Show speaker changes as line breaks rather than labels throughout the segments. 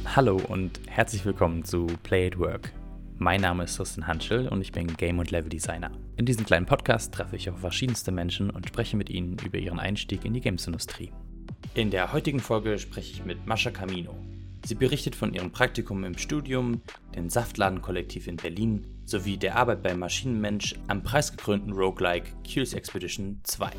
Hallo und herzlich willkommen zu Play at Work. Mein Name ist Tristan Hanschel und ich bin Game- und Level-Designer. In diesem kleinen Podcast treffe ich auf verschiedenste Menschen und spreche mit ihnen über ihren Einstieg in die Games-Industrie. In der heutigen Folge spreche ich mit Mascha Camino. Sie berichtet von ihrem Praktikum im Studium, dem Saftladen-Kollektiv in Berlin sowie der Arbeit bei Maschinenmensch am preisgekrönten Roguelike Curious Expedition 2.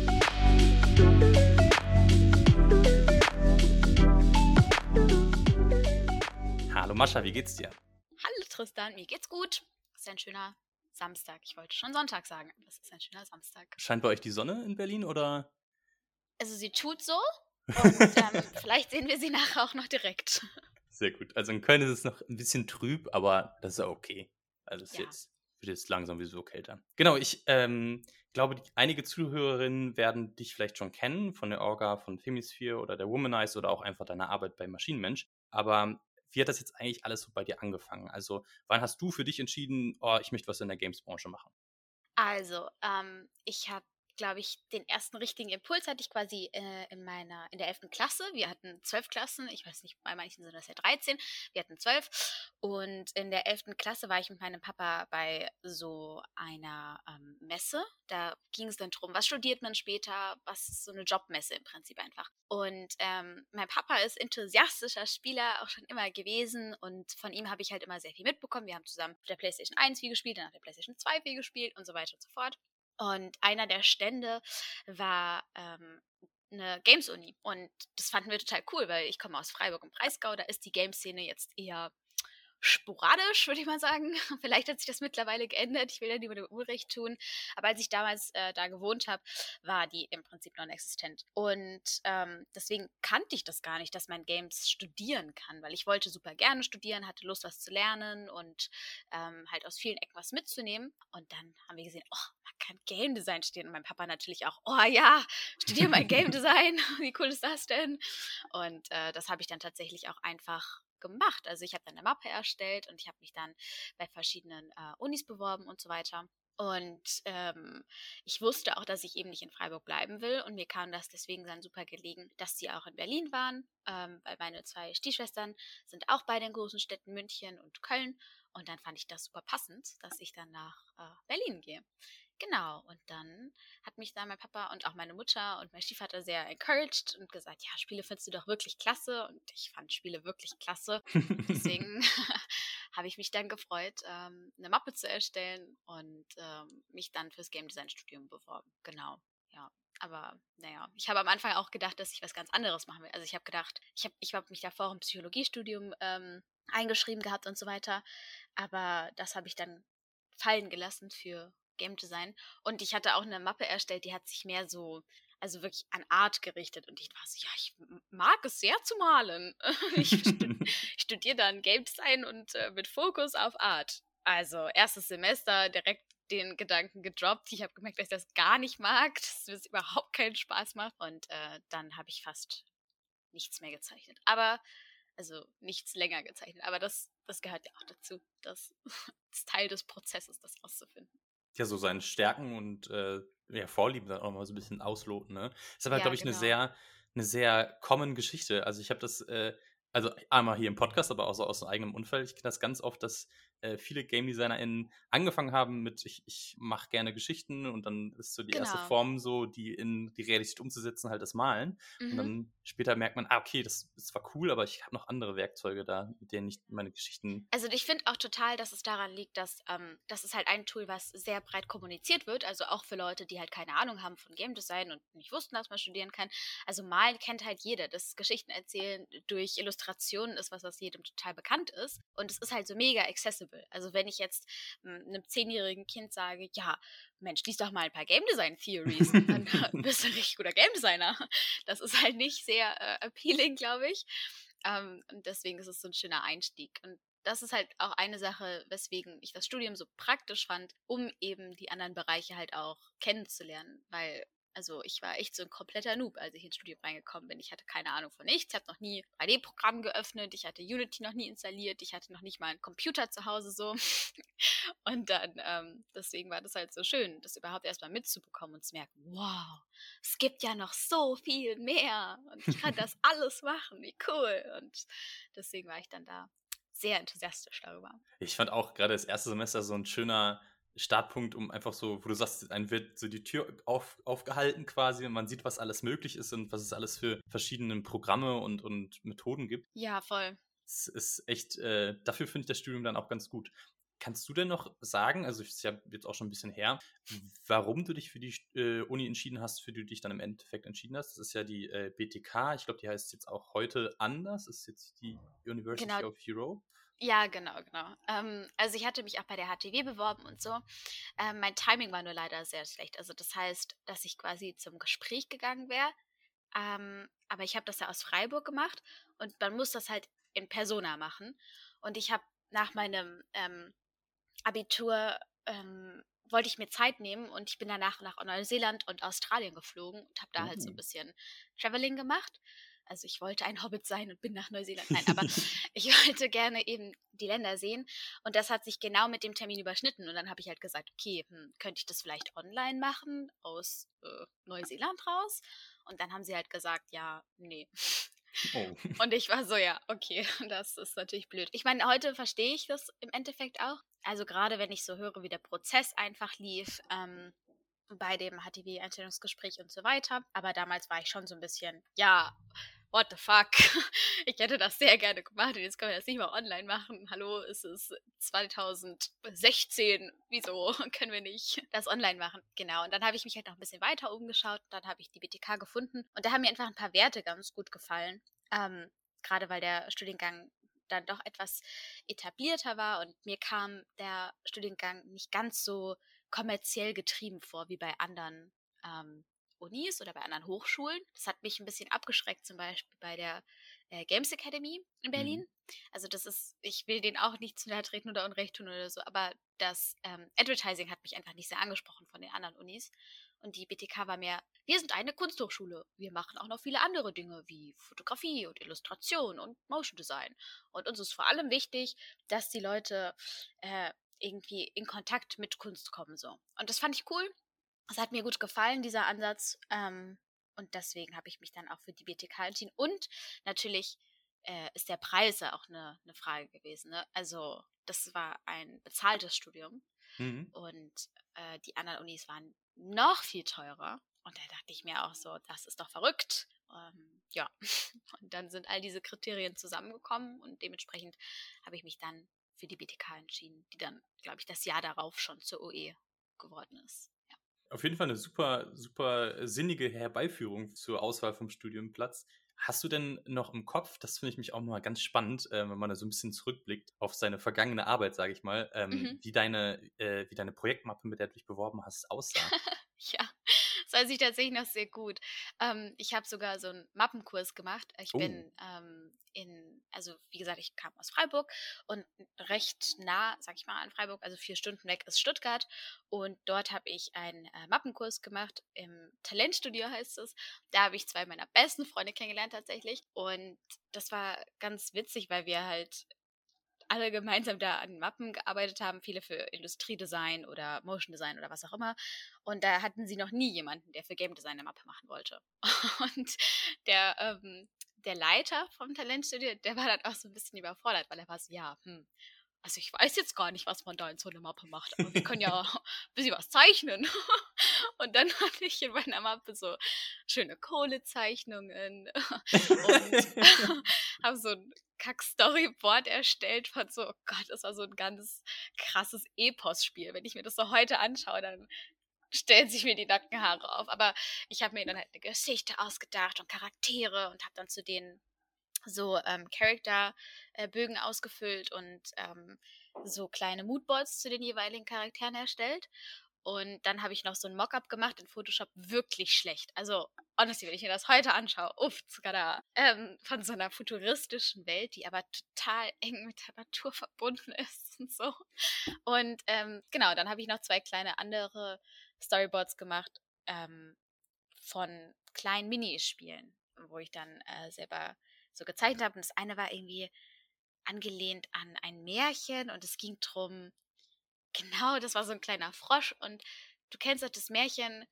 Hallo Mascha, wie geht's dir?
Hallo Tristan, mir geht's gut. Es ist ein schöner Samstag. Ich wollte schon Sonntag sagen, aber es ist ein schöner Samstag.
Scheint bei euch die Sonne in Berlin oder?
Also sie tut so und vielleicht sehen wir sie nachher auch noch direkt.
Sehr gut. Also in Köln ist es noch ein bisschen trüb, aber das ist ja okay. Also es
Ja.
wird jetzt langsam sowieso kälter. Genau, ich glaube, einige Zuhörerinnen werden dich vielleicht schon kennen von der Orga von Femisphere oder der Womanize oder auch einfach deiner Arbeit bei Maschinenmensch. Aber wie hat das jetzt eigentlich alles so bei dir angefangen? Also wann hast du für dich entschieden, oh, ich möchte was in der Games-Branche machen?
Also, ich habe, glaube ich, den ersten richtigen Impuls hatte ich quasi in der 11. Klasse. Wir hatten 12 Klassen, ich weiß nicht, bei manchen sind das ja 13, wir hatten 12. Und in der 11. Klasse war ich mit meinem Papa bei so einer Messe. Da ging es dann drum, was studiert man später, was ist so eine Jobmesse im Prinzip einfach. Und mein Papa ist enthusiastischer Spieler auch schon immer gewesen und von ihm habe ich halt immer sehr viel mitbekommen. Wir haben zusammen auf der PlayStation 1 viel gespielt, dann auf der PlayStation 2 viel gespielt und so weiter und so fort. Und einer der Stände war eine Games-Uni. Und das fanden wir total cool, weil ich komme aus Freiburg im Breisgau, da ist die Game-Szene jetzt eher sporadisch, würde ich mal sagen. Vielleicht hat sich das mittlerweile geändert. Ich will ja niemandem Unrecht tun. Aber als ich damals da gewohnt habe, war die im Prinzip non-existent. Und deswegen kannte ich das gar nicht, dass man Games studieren kann, weil ich wollte super gerne studieren, hatte Lust, was zu lernen und halt aus vielen Ecken was mitzunehmen. Und dann haben wir gesehen, oh, man kann Game Design studieren. Und mein Papa natürlich auch, oh ja, studiere mal Game Design. Wie cool ist das denn? Und das habe ich dann tatsächlich auch einfach gemacht. Also ich habe dann eine Mappe erstellt und ich habe mich dann bei verschiedenen Unis beworben und so weiter. Und ich wusste auch, dass ich eben nicht in Freiburg bleiben will. Und mir kam das deswegen dann super gelegen, dass sie auch in Berlin waren, weil meine zwei Stiefschwestern sind auch bei den großen Städten München und Köln. Und dann fand ich das super passend, dass ich dann nach Berlin gehe. Genau, und dann hat mich da mein Papa und auch meine Mutter und mein Stiefvater sehr encouraged und gesagt, ja, Spiele findest du doch wirklich klasse. Und ich fand Spiele wirklich klasse. Und deswegen habe ich mich dann gefreut, eine Mappe zu erstellen und mich dann fürs Game Design Studium beworben. Genau, ja. Aber naja, ich habe am Anfang auch gedacht, dass ich was ganz anderes machen will. Also ich habe gedacht, ich hab mich davor im Psychologiestudium eingeschrieben gehabt und so weiter. Aber das habe ich dann fallen gelassen für Game Design. Und ich hatte auch eine Mappe erstellt, die hat sich mehr so, also wirklich an Art gerichtet. Und ich war so, ja, ich mag es sehr zu malen. Ich studiere dann Game Design und mit Fokus auf Art. Also erstes Semester direkt den Gedanken gedroppt. Ich habe gemerkt, dass ich das gar nicht mag, dass es überhaupt keinen Spaß macht. Und dann habe ich fast nichts mehr gezeichnet. Aber, also nichts länger gezeichnet. Aber das gehört ja auch dazu. Das ist Teil des Prozesses, das rauszufinden.
Ja, so seine Stärken und ja, Vorlieben dann auch mal so ein bisschen ausloten, ne? Ist aber, glaube
Ja,
ich,
genau.
eine sehr common Geschichte. Also ich habe das, also einmal hier im Podcast, aber auch so aus eigenem Umfeld. Ich kenne das ganz oft, dass viele Game DesignerInnen angefangen haben mit, ich mache gerne Geschichten und dann ist so die erste
Genau.
Form so, die in die Realität umzusetzen, halt das Malen. Und
Mhm.
dann später merkt man, okay, das ist zwar cool, aber ich habe noch andere Werkzeuge da, mit denen ich meine Geschichten.
Also ich finde auch total, dass es daran liegt, dass das ist halt ein Tool, was sehr breit kommuniziert wird, also auch für Leute, die halt keine Ahnung haben von Game Design und nicht wussten, dass man studieren kann. Also malen kennt halt jeder. Das Geschichten erzählen durch Illustrationen ist was, was jedem total bekannt ist. Und es ist halt so mega accessible. Also wenn ich jetzt einem 10-jährigen Kind sage, ja, Mensch, lies doch mal ein paar Game Design Theories, dann bist du ein richtig guter Game Designer. Das ist halt nicht sehr appealing, glaube ich. Und deswegen ist es so ein schöner Einstieg. Und das ist halt auch eine Sache, weswegen ich das Studium so praktisch fand, um eben die anderen Bereiche halt auch kennenzulernen. Weil Also ich war echt so ein kompletter Noob, als ich ins Studium reingekommen bin. Ich hatte keine Ahnung von nichts, ich habe noch nie 3D-Programm geöffnet, ich hatte Unity noch nie installiert, ich hatte noch nicht mal einen Computer zu Hause so. Und dann, deswegen war das halt so schön, das überhaupt erstmal mitzubekommen und zu merken, wow, es gibt ja noch so viel mehr und ich kann das alles machen, wie cool. Und deswegen war ich dann da sehr enthusiastisch darüber.
Ich fand auch gerade das erste Semester so ein schöner Startpunkt, um einfach so, wo du sagst, einem wird so die Tür aufgehalten quasi und man sieht, was alles möglich ist und was es alles für verschiedene Programme und Methoden gibt.
Ja, voll.
Es ist echt, dafür finde ich das Studium dann auch ganz gut. Kannst du denn noch sagen, also es ist ja jetzt auch schon ein bisschen her, warum du dich für die Uni entschieden hast, für die du dich dann im Endeffekt entschieden hast? Das ist ja die BTK, ich glaube, die heißt jetzt auch heute anders, das ist jetzt die
Genau,
University of Europe.
ja, genau. Also ich hatte mich auch bei der HTW beworben und so. Mein Timing war nur leider sehr schlecht. Also das heißt, dass ich quasi zum Gespräch gegangen wäre. Aber ich habe das ja aus Freiburg gemacht und man muss das halt in Persona machen. Und ich habe nach meinem Abitur wollte ich mir Zeit nehmen und ich bin danach nach Neuseeland und Australien geflogen und habe da halt so ein bisschen Traveling gemacht. Also ich wollte ein Hobbit sein und bin nach Neuseeland. Nein, aber ich wollte gerne eben die Länder sehen und das hat sich genau mit dem Termin überschnitten. Und dann habe ich halt gesagt, okay, könnte ich das vielleicht online machen aus Neuseeland raus? Und dann haben sie halt gesagt, ja, nee.
Oh.
Und ich war so, ja, okay, das ist natürlich blöd. Ich meine, heute verstehe ich das im Endeffekt auch. Also gerade wenn ich so höre, wie der Prozess einfach lief, bei dem HTW-Einstellungsgespräch und so weiter. Aber damals war ich schon so ein bisschen, ja, what the fuck? Ich hätte das sehr gerne gemacht und jetzt können wir das nicht mal online machen. Hallo, es ist 2016. Wieso können wir nicht das online machen? Genau, und dann habe ich mich halt noch ein bisschen weiter umgeschaut. Dann habe ich die BTK gefunden und da haben mir einfach ein paar Werte ganz gut gefallen. Gerade weil der Studiengang dann doch etwas etablierter war und mir kam der Studiengang nicht ganz so kommerziell getrieben vor wie bei anderen Unis oder bei anderen Hochschulen. Das hat mich ein bisschen abgeschreckt, zum Beispiel bei der Games Academy in Berlin. Also das ist, ich will denen auch nicht zu nahe treten oder Unrecht tun oder so, aber das Advertising hat mich einfach nicht sehr angesprochen von den anderen Unis. Und die BTK war mehr, wir sind eine Kunsthochschule. Wir machen auch noch viele andere Dinge wie Fotografie und Illustration und Motion Design. Und uns ist vor allem wichtig, dass die Leute irgendwie in Kontakt mit Kunst kommen. So. Und das fand ich cool. Es hat mir gut gefallen, dieser Ansatz. Und deswegen habe ich mich dann auch für die BTK entschieden. Und natürlich ist der Preis ja auch eine Frage gewesen. Ne? Also das war ein bezahltes Studium.
Mhm.
Und die anderen Unis waren noch viel teurer. Und da dachte ich mir auch so, das ist doch verrückt. Ja, und dann sind all diese Kriterien zusammengekommen und dementsprechend habe ich mich dann für die BTK entschieden, die dann, glaube ich, das Jahr darauf schon zur OE geworden ist. Ja.
Auf jeden Fall eine super, super sinnige Herbeiführung zur Auswahl vom Studienplatz. Hast du denn noch im Kopf, das finde ich mich auch mal ganz spannend, wenn man da so ein bisschen zurückblickt auf seine vergangene Arbeit, sage ich mal,
Mhm.
wie deine Projektmappe, mit der du dich beworben hast, aussah?
Ja, das weiß ich tatsächlich noch sehr gut. Ich habe sogar so einen Mappenkurs gemacht. Ich
Oh.
bin also wie gesagt, ich kam aus Freiburg und recht nah, sag ich mal, an Freiburg, also 4 Stunden weg ist Stuttgart. Und dort habe ich einen Mappenkurs gemacht, im Talentstudio heißt es. Da habe ich 2 meiner besten Freunde kennengelernt tatsächlich. Und das war ganz witzig, weil wir halt alle gemeinsam da an Mappen gearbeitet haben, viele für Industriedesign oder Motion Design oder was auch immer. Und da hatten sie noch nie jemanden, der für Game Design eine Mappe machen wollte. Und der Leiter vom Talentstudio, der war dann auch so ein bisschen überfordert, weil er war so, ja, also ich weiß jetzt gar nicht, was man da in so einer Mappe macht, aber wir können ja ein bisschen was zeichnen. Und dann hatte ich in meiner Mappe so schöne Kohlezeichnungen und habe so ein Kack-Storyboard erstellt von so, oh Gott, das war so ein ganz krasses Epos-Spiel. Wenn ich mir das so heute anschaue, dann stellen sich mir die Nackenhaare auf. Aber ich habe mir dann halt eine Geschichte ausgedacht und Charaktere und habe dann zu denen so Charakterbögen ausgefüllt und so kleine Moodboards zu den jeweiligen Charakteren erstellt. Und dann habe ich noch so ein Mockup gemacht in Photoshop, wirklich schlecht. Also, honestly, wenn ich mir das heute anschaue, sogar da, von so einer futuristischen Welt, die aber total eng mit der Natur verbunden ist und so. Und genau, dann habe ich noch 2 kleine andere Storyboards gemacht, ähm, von kleinen Minispielen, wo ich dann selber so gezeichnet habe. Und das eine war irgendwie angelehnt an ein Märchen und es ging drum, genau, das war so ein kleiner Frosch und du kennst doch das Märchen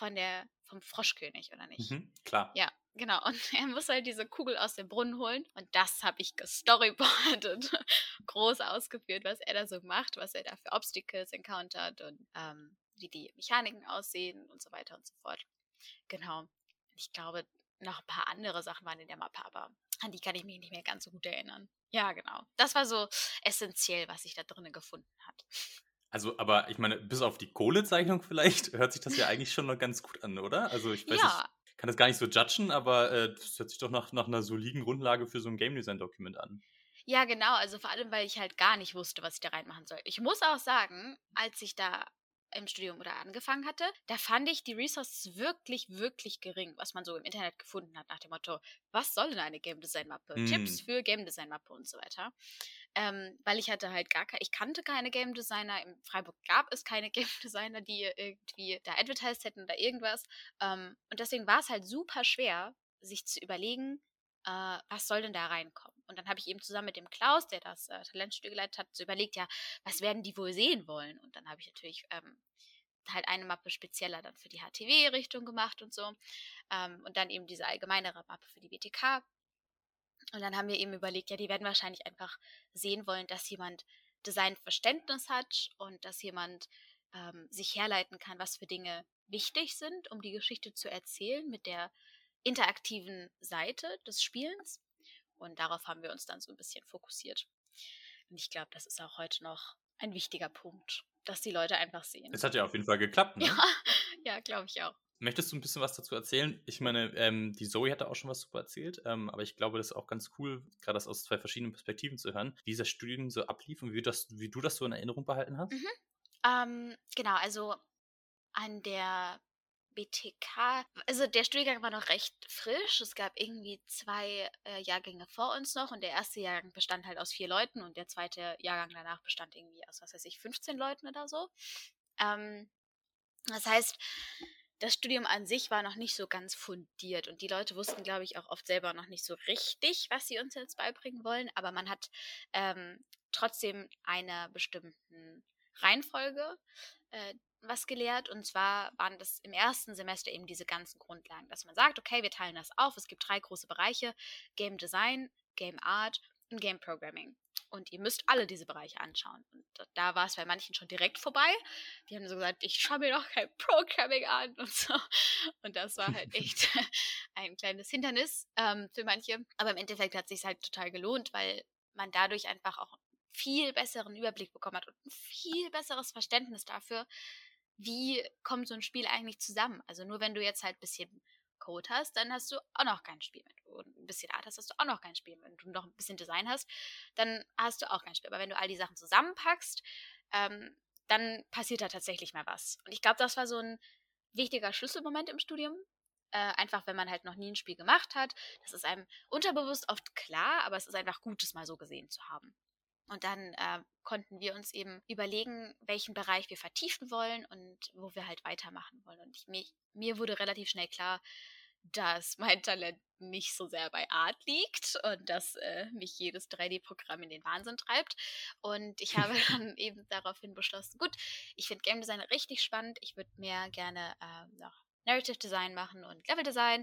vom Froschkönig, oder nicht?
Mhm, klar.
Ja, genau. Und er muss halt diese Kugel aus dem Brunnen holen und das habe ich gestoryboardet, groß ausgeführt, was er da so macht, was er da für Obstacles encountert und wie die Mechaniken aussehen und so weiter und so fort. Genau. Ich glaube, noch ein paar andere Sachen waren in der Mappe, aber an die kann ich mich nicht mehr ganz so gut erinnern. Ja, genau. Das war so essentiell, was sich da drinnen gefunden hat.
Also, aber ich meine, bis auf die Kohlezeichnung vielleicht, hört sich das ja eigentlich schon noch ganz gut an, oder? Also, ich weiß nicht,
Ja,
kann das gar nicht so judgen, aber das hört sich doch nach einer soliden Grundlage für so ein Game Design-Dokument an.
ja, genau. Also vor allem, weil ich halt gar nicht wusste, was ich da reinmachen soll. Ich muss auch sagen, als ich da im Studium oder angefangen hatte, da fand ich die Resources wirklich, wirklich gering, was man so im Internet gefunden hat, nach dem Motto, was soll denn eine Game Design Mappe? Tipps
Hm.
für Game Design Mappe und so weiter. Weil ich hatte halt ich kannte keine Game Designer. In Freiburg gab es keine Game Designer, die irgendwie da advertised hätten oder irgendwas. Und deswegen war es halt super schwer, sich zu überlegen, was soll denn da reinkommen? Und dann habe ich eben zusammen mit dem Klaus, der das Talentstudio geleitet hat, so überlegt, ja, was werden die wohl sehen wollen? Und dann habe ich natürlich halt eine Mappe spezieller dann für die HTW-Richtung gemacht und so. Und dann eben diese allgemeinere Mappe für die WTK. Und dann haben wir eben überlegt, ja, die werden wahrscheinlich einfach sehen wollen, dass jemand Designverständnis hat und dass jemand sich herleiten kann, was für Dinge wichtig sind, um die Geschichte zu erzählen mit der interaktiven Seite des Spielens. Und darauf haben wir uns dann so ein bisschen fokussiert. Und ich glaube, das ist auch heute noch ein wichtiger Punkt, dass die Leute einfach sehen.
Es hat ja auf jeden Fall geklappt,
Ja,
ne?
ja, glaube ich auch.
Möchtest du ein bisschen was dazu erzählen? Ich meine, die Zoe hatte auch schon was super erzählt, aber ich glaube, das ist auch ganz cool, gerade das aus 2 verschiedenen Perspektiven zu hören, wie dieser Studium so ablief und wie du das so in Erinnerung behalten hast.
Mhm. Genau, also an der BTK, also der Studiengang war noch recht frisch. Es gab irgendwie 2 Jahrgänge vor uns noch und der erste Jahrgang bestand halt aus 4 Leuten und der zweite Jahrgang danach bestand irgendwie aus, was weiß ich, 15 Leuten oder so. Ähm, Das heißt, das Studium an sich war noch nicht so ganz fundiert und die Leute wussten, glaube ich, auch oft selber noch nicht so richtig, was sie uns jetzt beibringen wollen, aber man hat trotzdem einer bestimmten Reihenfolge was gelehrt und zwar waren das im ersten Semester eben diese ganzen Grundlagen, dass man sagt, okay, wir teilen das auf, es gibt 3 große Bereiche, Game Design, Game Art und Game Programming. Und ihr müsst alle diese Bereiche anschauen. Und da war es bei manchen schon direkt vorbei. Die haben so gesagt, ich schaue mir doch kein Programming an und so. Und das war halt echt ein kleines Hindernis für manche. Aber im Endeffekt hat es sich halt total gelohnt, weil man dadurch einfach auch viel besseren Überblick bekommen hat und ein viel besseres Verständnis dafür, wie kommt so ein Spiel eigentlich zusammen. Also nur wenn du jetzt halt ein bisschen Code hast, dann hast du auch noch kein Spiel. Wenn du ein bisschen Art hast, hast du auch noch kein Spiel. Wenn du noch ein bisschen Design hast, dann hast du auch kein Spiel. Aber wenn du all die Sachen zusammenpackst, ähm, dann passiert da tatsächlich mal was. Und ich glaube, das war so ein wichtiger Schlüsselmoment im Studium. Einfach, wenn man halt noch nie ein Spiel gemacht hat. Das ist einem unterbewusst oft klar, aber es ist einfach gut, es mal so gesehen zu haben. Und dann konnten wir uns eben überlegen, welchen Bereich wir vertiefen wollen und wo wir halt weitermachen wollen. Und mir wurde relativ schnell klar, dass mein Talent nicht so sehr bei Art liegt und dass mich jedes 3D-Programm in den Wahnsinn treibt. Und ich habe dann eben daraufhin beschlossen, gut, ich finde Game Design richtig spannend. Ich würde mehr gerne noch Narrative Design machen und Level Design.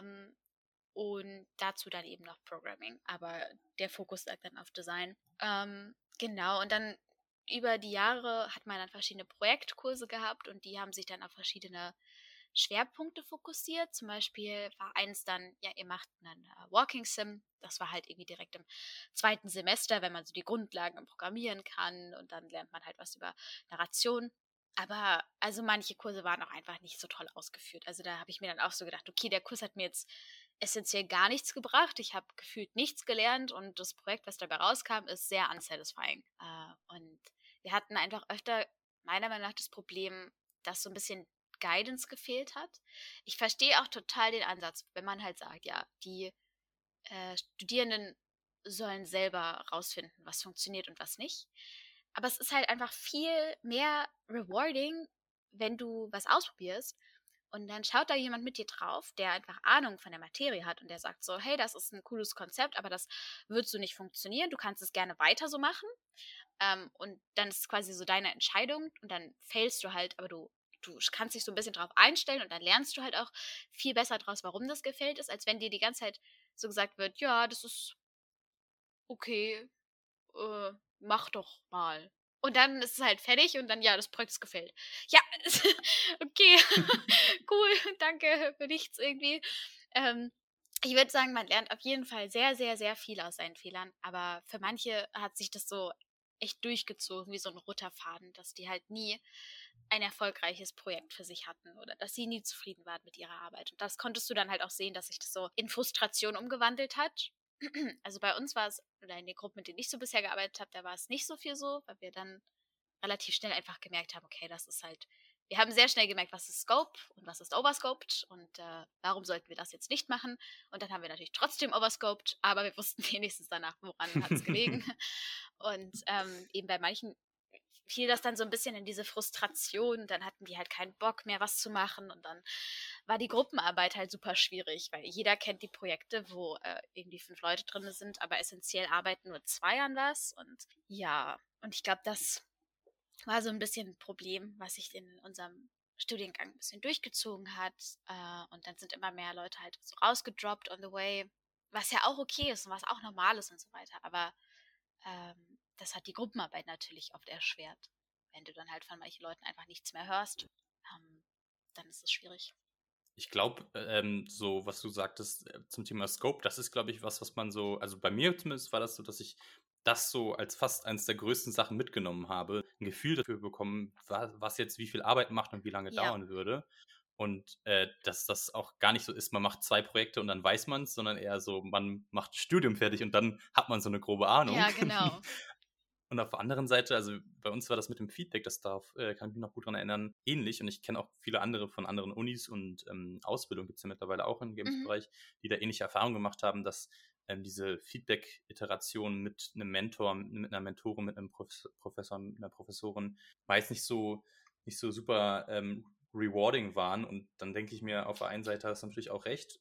Und dazu dann eben noch Programming. Aber der Fokus lag dann auf Design. Genau, und dann über die Jahre hat man dann verschiedene Projektkurse gehabt und die haben sich dann auf verschiedene Schwerpunkte fokussiert. Zum Beispiel war eins dann, ja, ihr macht einen Walking Sim. Das war halt irgendwie direkt im 2. Semester, wenn man so die Grundlagen im Programmieren kann und dann lernt man halt was über Narration. Aber also manche Kurse waren auch einfach nicht so toll ausgeführt. Also da habe ich mir dann auch so gedacht, okay, der Kurs hat mir jetzt essentiell gar nichts gebracht. Ich habe gefühlt nichts gelernt und das Projekt, was dabei rauskam, ist sehr unsatisfying. Und wir hatten einfach öfter, meiner Meinung nach, das Problem, dass so ein bisschen Guidance gefehlt hat. Ich verstehe auch total den Ansatz, wenn man halt sagt, ja, die Studierenden sollen selber rausfinden, was funktioniert und was nicht. Aber es ist halt einfach viel mehr rewarding, wenn du was ausprobierst Und dann schaut da jemand mit dir drauf, der einfach Ahnung von der Materie hat und der sagt so, hey, das ist ein cooles Konzept, aber das wird so nicht funktionieren. Du kannst es gerne weiter so machen. Und dann ist es quasi so deine Entscheidung und dann failst du halt, aber du kannst dich so ein bisschen drauf einstellen und dann lernst du halt auch viel besser draus, warum das gefailt ist, als wenn dir die ganze Zeit so gesagt wird, ja, das ist okay, mach doch mal. Und dann ist es halt fertig und dann, ja, das Projekt ist gefällt. Ja, okay, cool, danke für nichts irgendwie. Ähm, Ich würde sagen, man lernt auf jeden Fall sehr, sehr, sehr viel aus seinen Fehlern, aber für manche hat sich das so echt durchgezogen, wie so ein roter Faden, dass die halt nie ein erfolgreiches Projekt für sich hatten oder dass sie nie zufrieden waren mit ihrer Arbeit. Und das konntest du dann halt auch sehen, dass sich das so in Frustration umgewandelt hat. Also bei uns war es, oder in den Gruppen, mit denen ich so bisher gearbeitet habe, da war es nicht so viel so, weil wir dann relativ schnell einfach gemerkt haben, okay, das ist halt, wir haben sehr schnell gemerkt, was ist Scope und was ist Overscoped und warum sollten wir das jetzt nicht machen. Und dann haben wir natürlich trotzdem Overscoped, aber wir wussten wenigstens danach, woran hat es gelegen. Und eben bei manchen fiel das dann so ein bisschen in diese Frustration. Dann hatten die halt keinen Bock mehr, was zu machen. Und dann war die Gruppenarbeit halt super schwierig, weil jeder kennt die Projekte, wo irgendwie 5 Leute drin sind, aber essentiell arbeiten nur 2 an was. Und ja, und ich glaube, das war so ein bisschen ein Problem, was sich in unserem Studiengang ein bisschen durchgezogen hat. Und dann sind immer mehr Leute halt so rausgedroppt on the way, was ja auch okay ist und was auch normal ist und so weiter. Aber das hat die Gruppenarbeit natürlich oft erschwert. Wenn du dann halt von manchen Leuten einfach nichts mehr hörst, ähm, dann ist es schwierig.
Ich glaube, so was du sagtest zum Thema Scope, das ist, glaube ich, was man so, also bei mir zumindest war das so, dass ich das so als fast eines der größten Sachen mitgenommen habe, ein Gefühl dafür bekommen, was jetzt wie viel Arbeit macht und wie lange
Ja,
dauern würde. Und dass das auch gar nicht so ist, man macht 2 Projekte und dann weiß man es, sondern eher so, man macht ein Studium fertig und dann hat man so eine grobe Ahnung.
ja, genau.
Und auf der anderen Seite, also bei uns war das mit dem Feedback, kann ich mich noch gut dran erinnern, ähnlich. Und ich kenne auch viele andere von anderen Unis und Ausbildung gibt es ja mittlerweile auch im
Mhm.
Games-Bereich, die da ähnliche Erfahrungen gemacht haben, dass diese Feedback-Iteration mit einem Mentor, mit einer Mentorin, mit einem Professor, mit einer Professorin meist nicht so super rewarding waren. Und dann denke ich mir, auf der einen Seite hast du natürlich auch recht.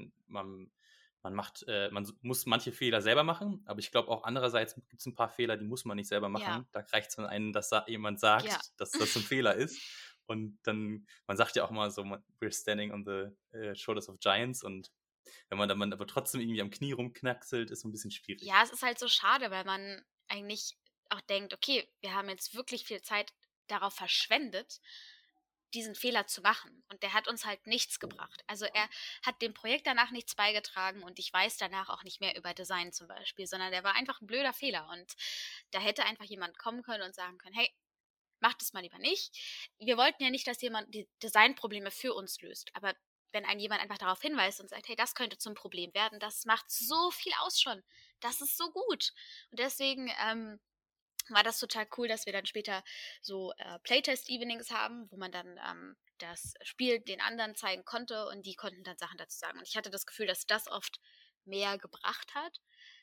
Man muss manche Fehler selber machen, aber ich glaube auch andererseits gibt es ein paar Fehler, die muss man nicht selber
Ja,
machen. Da reicht es, wenn einem jemand
ja,
sagt, dass das ein Fehler ist. Und dann, man sagt ja auch mal so, we're standing on the shoulders of giants. Und wenn man aber trotzdem irgendwie am Knie rumknackselt, ist so ein bisschen schwierig.
ja, es ist halt so schade, weil man eigentlich auch denkt, okay, wir haben jetzt wirklich viel Zeit darauf verschwendet, diesen Fehler zu machen. Und der hat uns halt nichts gebracht. Also er hat dem Projekt danach nichts beigetragen und ich weiß danach auch nicht mehr über Design zum Beispiel, sondern der war einfach ein blöder Fehler. Und da hätte einfach jemand kommen können und sagen können, hey, mach das mal lieber nicht. Wir wollten ja nicht, dass jemand die Designprobleme für uns löst. Aber wenn ein jemand einfach darauf hinweist und sagt, hey, das könnte zum Problem werden, das macht so viel aus schon. Das ist so gut. Und deswegen war das total cool, dass wir dann später so Playtest-Evenings haben, wo man dann das Spiel den anderen zeigen konnte und die konnten dann Sachen dazu sagen. Und ich hatte das Gefühl, dass das oft mehr gebracht hat,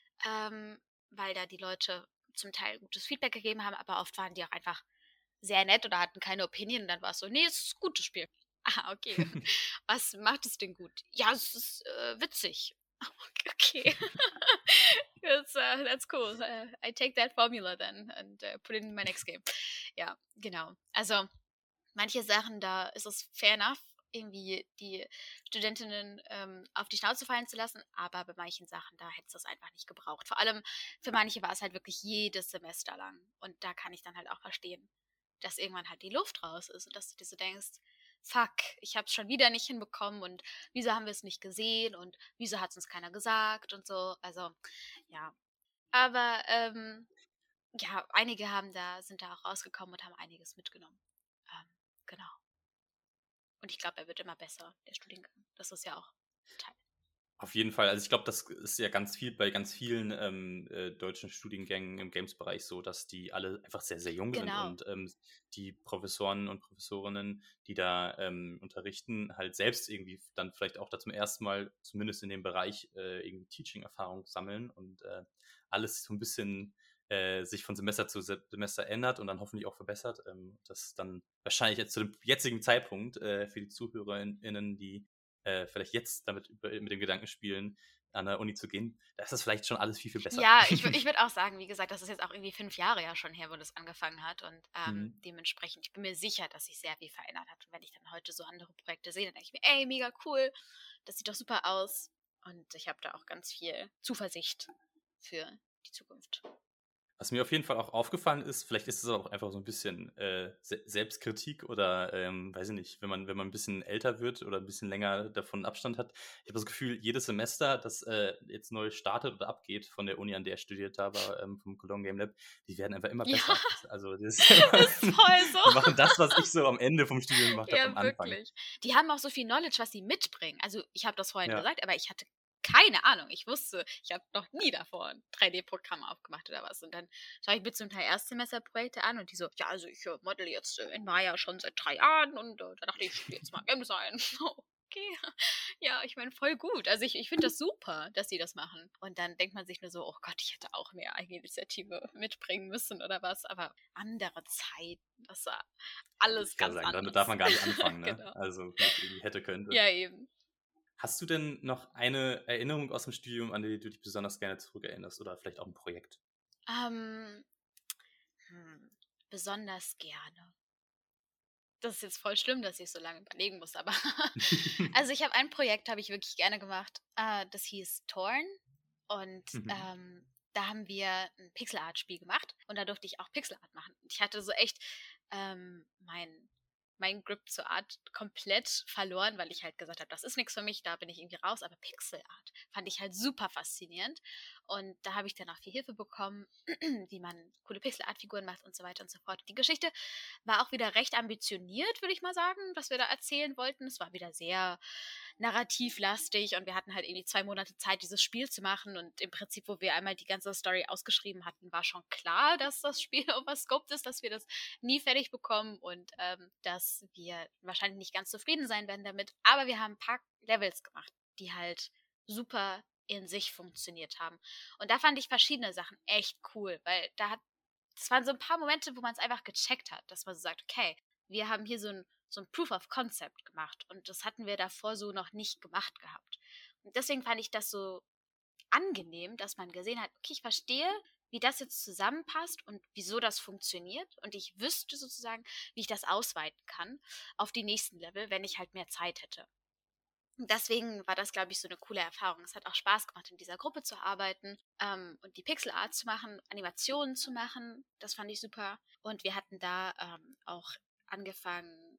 weil da die Leute zum Teil gutes Feedback gegeben haben, aber oft waren die auch einfach sehr nett oder hatten keine Opinion und dann war es so, nee, es ist ein gutes Spiel. Ah, okay. Was macht es denn gut? Ja, es ist witzig. Okay. That's cool. I take that formula then and put it in my next game. Ja, genau. Also manche Sachen, da ist es fair enough, irgendwie die Studentinnen auf die Schnauze fallen zu lassen, aber bei manchen Sachen, da hätte es das einfach nicht gebraucht. Vor allem für manche war es halt wirklich jedes Semester lang. Und da kann ich dann halt auch verstehen, dass irgendwann halt die Luft raus ist und dass du dir so denkst, fuck, ich habe es schon wieder nicht hinbekommen und wieso haben wir es nicht gesehen und wieso hat es uns keiner gesagt und so. Also, ja. Aber ja, einige sind da auch rausgekommen und haben einiges mitgenommen. Genau. Und ich glaube, er wird immer besser, der Studiengang. Das ist ja auch ein Teil.
Auf jeden Fall. Also ich glaube, das ist ja ganz viel bei ganz vielen deutschen Studiengängen im Games-Bereich so, dass die alle einfach sehr, sehr jung sind
Genau.
und die Professoren und Professorinnen, die da unterrichten, halt selbst irgendwie dann vielleicht auch da zum ersten Mal, zumindest in dem Bereich, irgendwie Teaching-Erfahrung sammeln und alles so ein bisschen sich von Semester zu Semester ändert und dann hoffentlich auch verbessert. Das dann wahrscheinlich jetzt zu dem jetzigen Zeitpunkt für die ZuhörerInnen, die vielleicht jetzt mit dem Gedanken spielen, an der Uni zu gehen, da ist das vielleicht schon alles viel, viel besser.
Ja, ich würde auch sagen, wie gesagt, das ist jetzt auch irgendwie 5 Jahre ja schon her, wo das angefangen hat und
Mhm.
dementsprechend, ich bin mir sicher, dass sich sehr viel verändert hat. Und wenn ich dann heute so andere Projekte sehe, dann denke ich mir, ey, mega cool, das sieht doch super aus. Und ich habe da auch ganz viel Zuversicht für die Zukunft.
Was mir auf jeden Fall auch aufgefallen ist, vielleicht ist es auch einfach so ein bisschen Selbstkritik oder, weiß ich nicht, wenn man ein bisschen älter wird oder ein bisschen länger davon Abstand hat. Ich habe das Gefühl, jedes Semester, das jetzt neu startet oder abgeht von der Uni, an der ich studiert habe, vom Cologne Game Lab, die werden einfach immer
Ja,
besser. Also das
ist voll so.
die machen das, was ich so am Ende vom Studium gemacht habe, am
Ja,
Anfang.
wirklich. Die haben auch so viel Knowledge, was sie mitbringen. Also, ich habe das vorhin
Ja.
gesagt, aber ich hatte keine Ahnung. Ich habe noch nie davor ein 3D-Programm aufgemacht oder was. Und dann schaue ich mir zum Teil Erstsemesterprojekte an und die so, ja, also ich model jetzt in Maya schon seit 3 Jahren und da dachte ich, studiere jetzt mal Game Design. Okay. Ja, ich meine, voll gut. Also ich finde das super, dass sie das machen. Und dann denkt man sich nur so, oh Gott, ich hätte auch mehr Eigeninitiative mitbringen müssen oder was. Aber andere Zeiten, das war alles
Ich kann
ganz
sagen, damit
anders.
darf man gar nicht anfangen, ne?
Genau.
Also mit irgendwie hätte, könnte.
Ja, eben.
Hast du denn noch eine Erinnerung aus dem Studium, an die du dich besonders gerne zurückerinnerst oder vielleicht auch ein Projekt?
Ähm, besonders gerne. Das ist jetzt voll schlimm, dass ich so lange überlegen muss, aber also ich habe ein Projekt, habe ich wirklich gerne gemacht. Das hieß Torn und
Mhm.
da haben wir ein Pixel-Art-Spiel gemacht und da durfte ich auch Pixel-Art machen. Und ich hatte so echt mein Grip zur Art komplett verloren, weil ich halt gesagt habe, das ist nichts für mich, da bin ich irgendwie raus. Aber Pixel-Art fand ich halt super faszinierend. Und da habe ich dann auch viel Hilfe bekommen, wie man coole Pixel-Art-Figuren macht und so weiter und so fort. Die Geschichte war auch wieder recht ambitioniert, würde ich mal sagen, was wir da erzählen wollten. Es war wieder sehr narrativlastig und wir hatten halt irgendwie 2 Monate Zeit, dieses Spiel zu machen und im Prinzip, wo wir einmal die ganze Story ausgeschrieben hatten, war schon klar, dass das Spiel overscoped ist, dass wir das nie fertig bekommen und dass wir wahrscheinlich nicht ganz zufrieden sein werden damit, aber wir haben ein paar Levels gemacht, die halt super in sich funktioniert haben. Und da fand ich verschiedene Sachen echt cool, weil das waren so ein paar Momente, wo man es einfach gecheckt hat, dass man so sagt, okay, wir haben hier so ein Proof of Concept gemacht und das hatten wir davor so noch nicht gemacht gehabt. Und deswegen fand ich das so angenehm, dass man gesehen hat, okay, ich verstehe, wie das jetzt zusammenpasst und wieso das funktioniert und ich wüsste sozusagen, wie ich das ausweiten kann auf die nächsten Level, wenn ich halt mehr Zeit hätte. Und deswegen war das, glaube ich, so eine coole Erfahrung. Es hat auch Spaß gemacht, in dieser Gruppe zu arbeiten und die Pixel Art zu machen, Animationen zu machen. Das fand ich super. Und wir hatten da auch angefangen,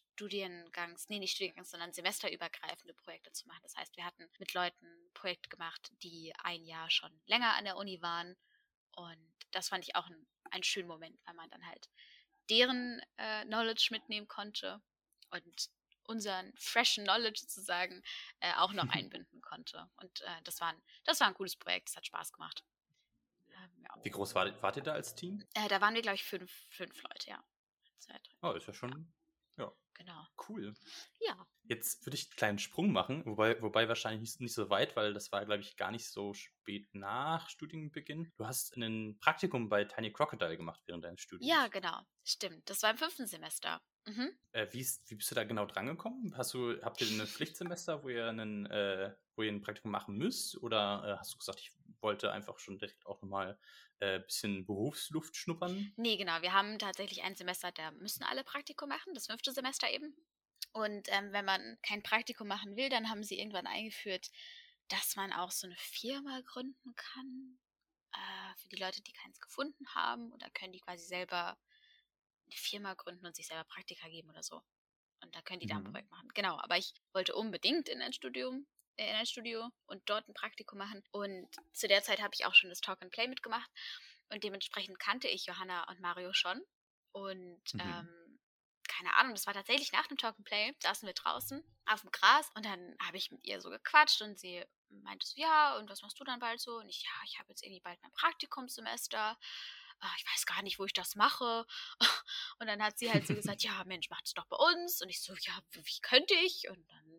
nicht Studiengangs, sondern semesterübergreifende Projekte zu machen. Das heißt, wir hatten mit Leuten ein Projekt gemacht, die ein Jahr schon länger an der Uni waren. Und das fand ich auch einen schönen Moment, weil man dann halt deren Knowledge mitnehmen konnte und unseren freshen Knowledge sozusagen auch noch einbinden konnte. Und das war ein cooles Projekt, es hat Spaß gemacht. Ja.
Wie groß wart ihr da als Team?
Da waren wir, glaube ich, fünf Leute, ja. 2, 3,
Oh, ist ja schon, ja,
genau.
cool.
Ja.
Jetzt würde ich einen kleinen Sprung machen, wobei wahrscheinlich nicht so weit, weil das war, glaube ich, gar nicht so spät nach Studienbeginn. Du hast ein Praktikum bei Tiny Crocodile gemacht während deines
Ja,
Studiums.
genau. Stimmt. Das war im 5. Semester. Mhm.
Wie bist du da genau drangekommen? Habt ihr ein Pflichtsemester, wo ihr ein Praktikum machen müsst? Oder hast du gesagt, ich wollte einfach schon direkt auch nochmal ein bisschen Berufsluft schnuppern?
Nee, genau. Wir haben tatsächlich ein Semester, da müssen alle Praktikum machen, das 5. Semester eben. Und wenn man kein Praktikum machen will, dann haben sie irgendwann eingeführt, dass man auch so eine Firma gründen kann. Für die Leute, die keins gefunden haben. Oder können die quasi selber eine Firma gründen und sich selber Praktika geben oder so. Und da können die da ein
Mhm.
Projekt machen. Genau, aber ich wollte unbedingt in ein Studio und dort ein Praktikum machen. Und zu der Zeit habe ich auch schon das Talk and Play mitgemacht. Und dementsprechend kannte ich Johanna und Mario schon. Und
Mhm.
keine Ahnung, das war tatsächlich nach dem Talk and Play, saßen wir draußen auf dem Gras und dann habe ich mit ihr so gequatscht und sie meinte so, ja, und was machst du dann bald so? Und ich, ja, ich habe jetzt irgendwie bald mein Praktikumssemester. Ich weiß gar nicht, wo ich das mache. Und dann hat sie halt so gesagt, ja, Mensch, mach das doch bei uns. Und ich so, ja, wie könnte ich? Und dann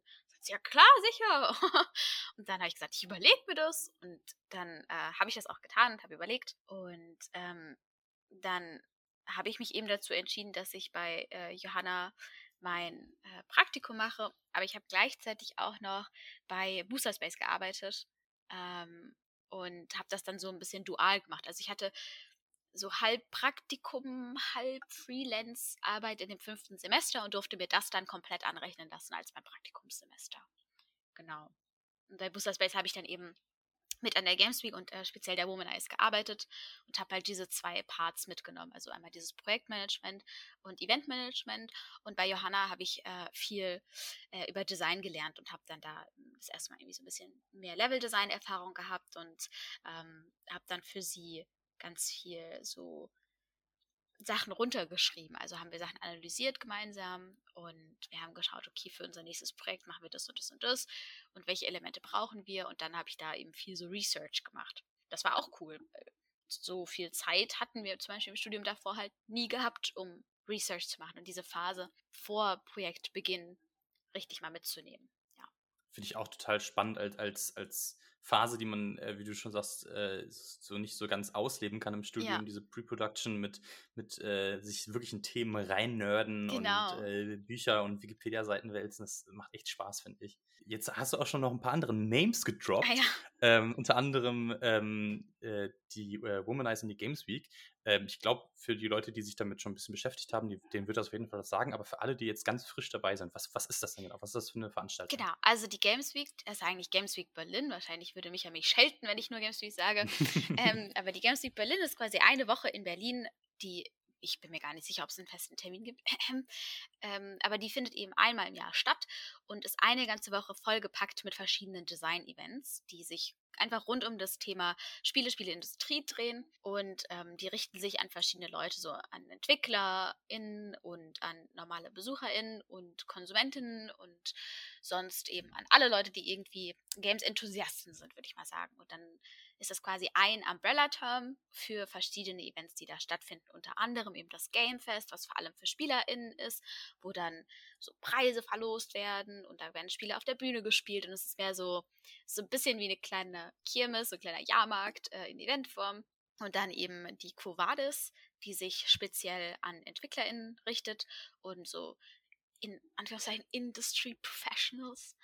Ja klar, sicher. Und dann habe ich gesagt, ich überlege mir das. Und dann habe ich das auch getan und habe überlegt. Und dann habe ich mich eben dazu entschieden, dass ich bei Johanna mein Praktikum mache. Aber ich habe gleichzeitig auch noch bei Booster Space gearbeitet und habe das dann so ein bisschen dual gemacht. Also ich hatte so halb Praktikum, halb Freelance-Arbeit in dem 5. Semester und durfte mir das dann komplett anrechnen lassen als mein Praktikumssemester. Genau. Und bei Booster Space habe ich dann eben mit an der Games Week und speziell der Womanize gearbeitet und habe halt diese 2 Parts mitgenommen. Also einmal dieses Projektmanagement und Eventmanagement. Und bei Johanna habe ich viel über Design gelernt und habe dann da das erste Mal irgendwie so ein bisschen mehr Level-Design-Erfahrung gehabt und habe dann für sie ganz viel so Sachen runtergeschrieben. Also haben wir Sachen analysiert gemeinsam und wir haben geschaut, okay, für unser nächstes Projekt machen wir das und das und das und welche Elemente brauchen wir und dann habe ich da eben viel so Research gemacht. Das war auch cool. So viel Zeit hatten wir zum Beispiel im Studium davor halt nie gehabt, um Research zu machen und diese Phase vor Projektbeginn richtig mal mitzunehmen. Ja.
Finde ich auch total spannend als Phase, die man, wie du schon sagst, so nicht so ganz ausleben kann im
Ja,
Studium, diese Pre-Production mit sich wirklich in Themen reinnörden und
genau.
Bücher und Wikipedia-Seiten wälzen. Das macht echt Spaß, finde ich. Jetzt hast du auch schon noch ein paar andere Names
Ah ja,
gedroppt, unter anderem die Womanize in die Games Week. Ich glaube, für die Leute, die sich damit schon ein bisschen beschäftigt haben, denen wird das auf jeden Fall was sagen. Aber für alle, die jetzt ganz frisch dabei sind, was ist das denn genau? Was ist das für eine Veranstaltung?
genau. Also die Games Week ist eigentlich Games Week Berlin. Wahrscheinlich würde mich ja mich schelten, wenn ich nur Games Week sage. Aber die Games Week Berlin ist quasi eine Woche in Berlin, die ich bin mir gar nicht sicher, ob es einen festen Termin gibt. Aber die findet eben einmal im Jahr statt und ist eine ganze Woche vollgepackt mit verschiedenen Design-Events, die sich einfach rund um das Thema Spieleindustrie drehen und die richten sich an verschiedene Leute, so an EntwicklerInnen und an normale BesucherInnen und KonsumentInnen und sonst eben an alle Leute, die irgendwie Games-Enthusiasten sind, würde ich mal sagen. Und dann ist das quasi ein Umbrella-Term für verschiedene Events, die da stattfinden. Unter anderem eben das Game Fest, was vor allem für SpielerInnen ist, wo dann so Preise verlost werden und da werden Spiele auf der Bühne gespielt und es ist mehr so ein bisschen wie eine kleine Kirmes, so ein kleiner Jahrmarkt in Eventform. Und dann eben die Quo Vadis, die sich speziell an EntwicklerInnen richtet und so in Anführungszeichen Industry Professionals.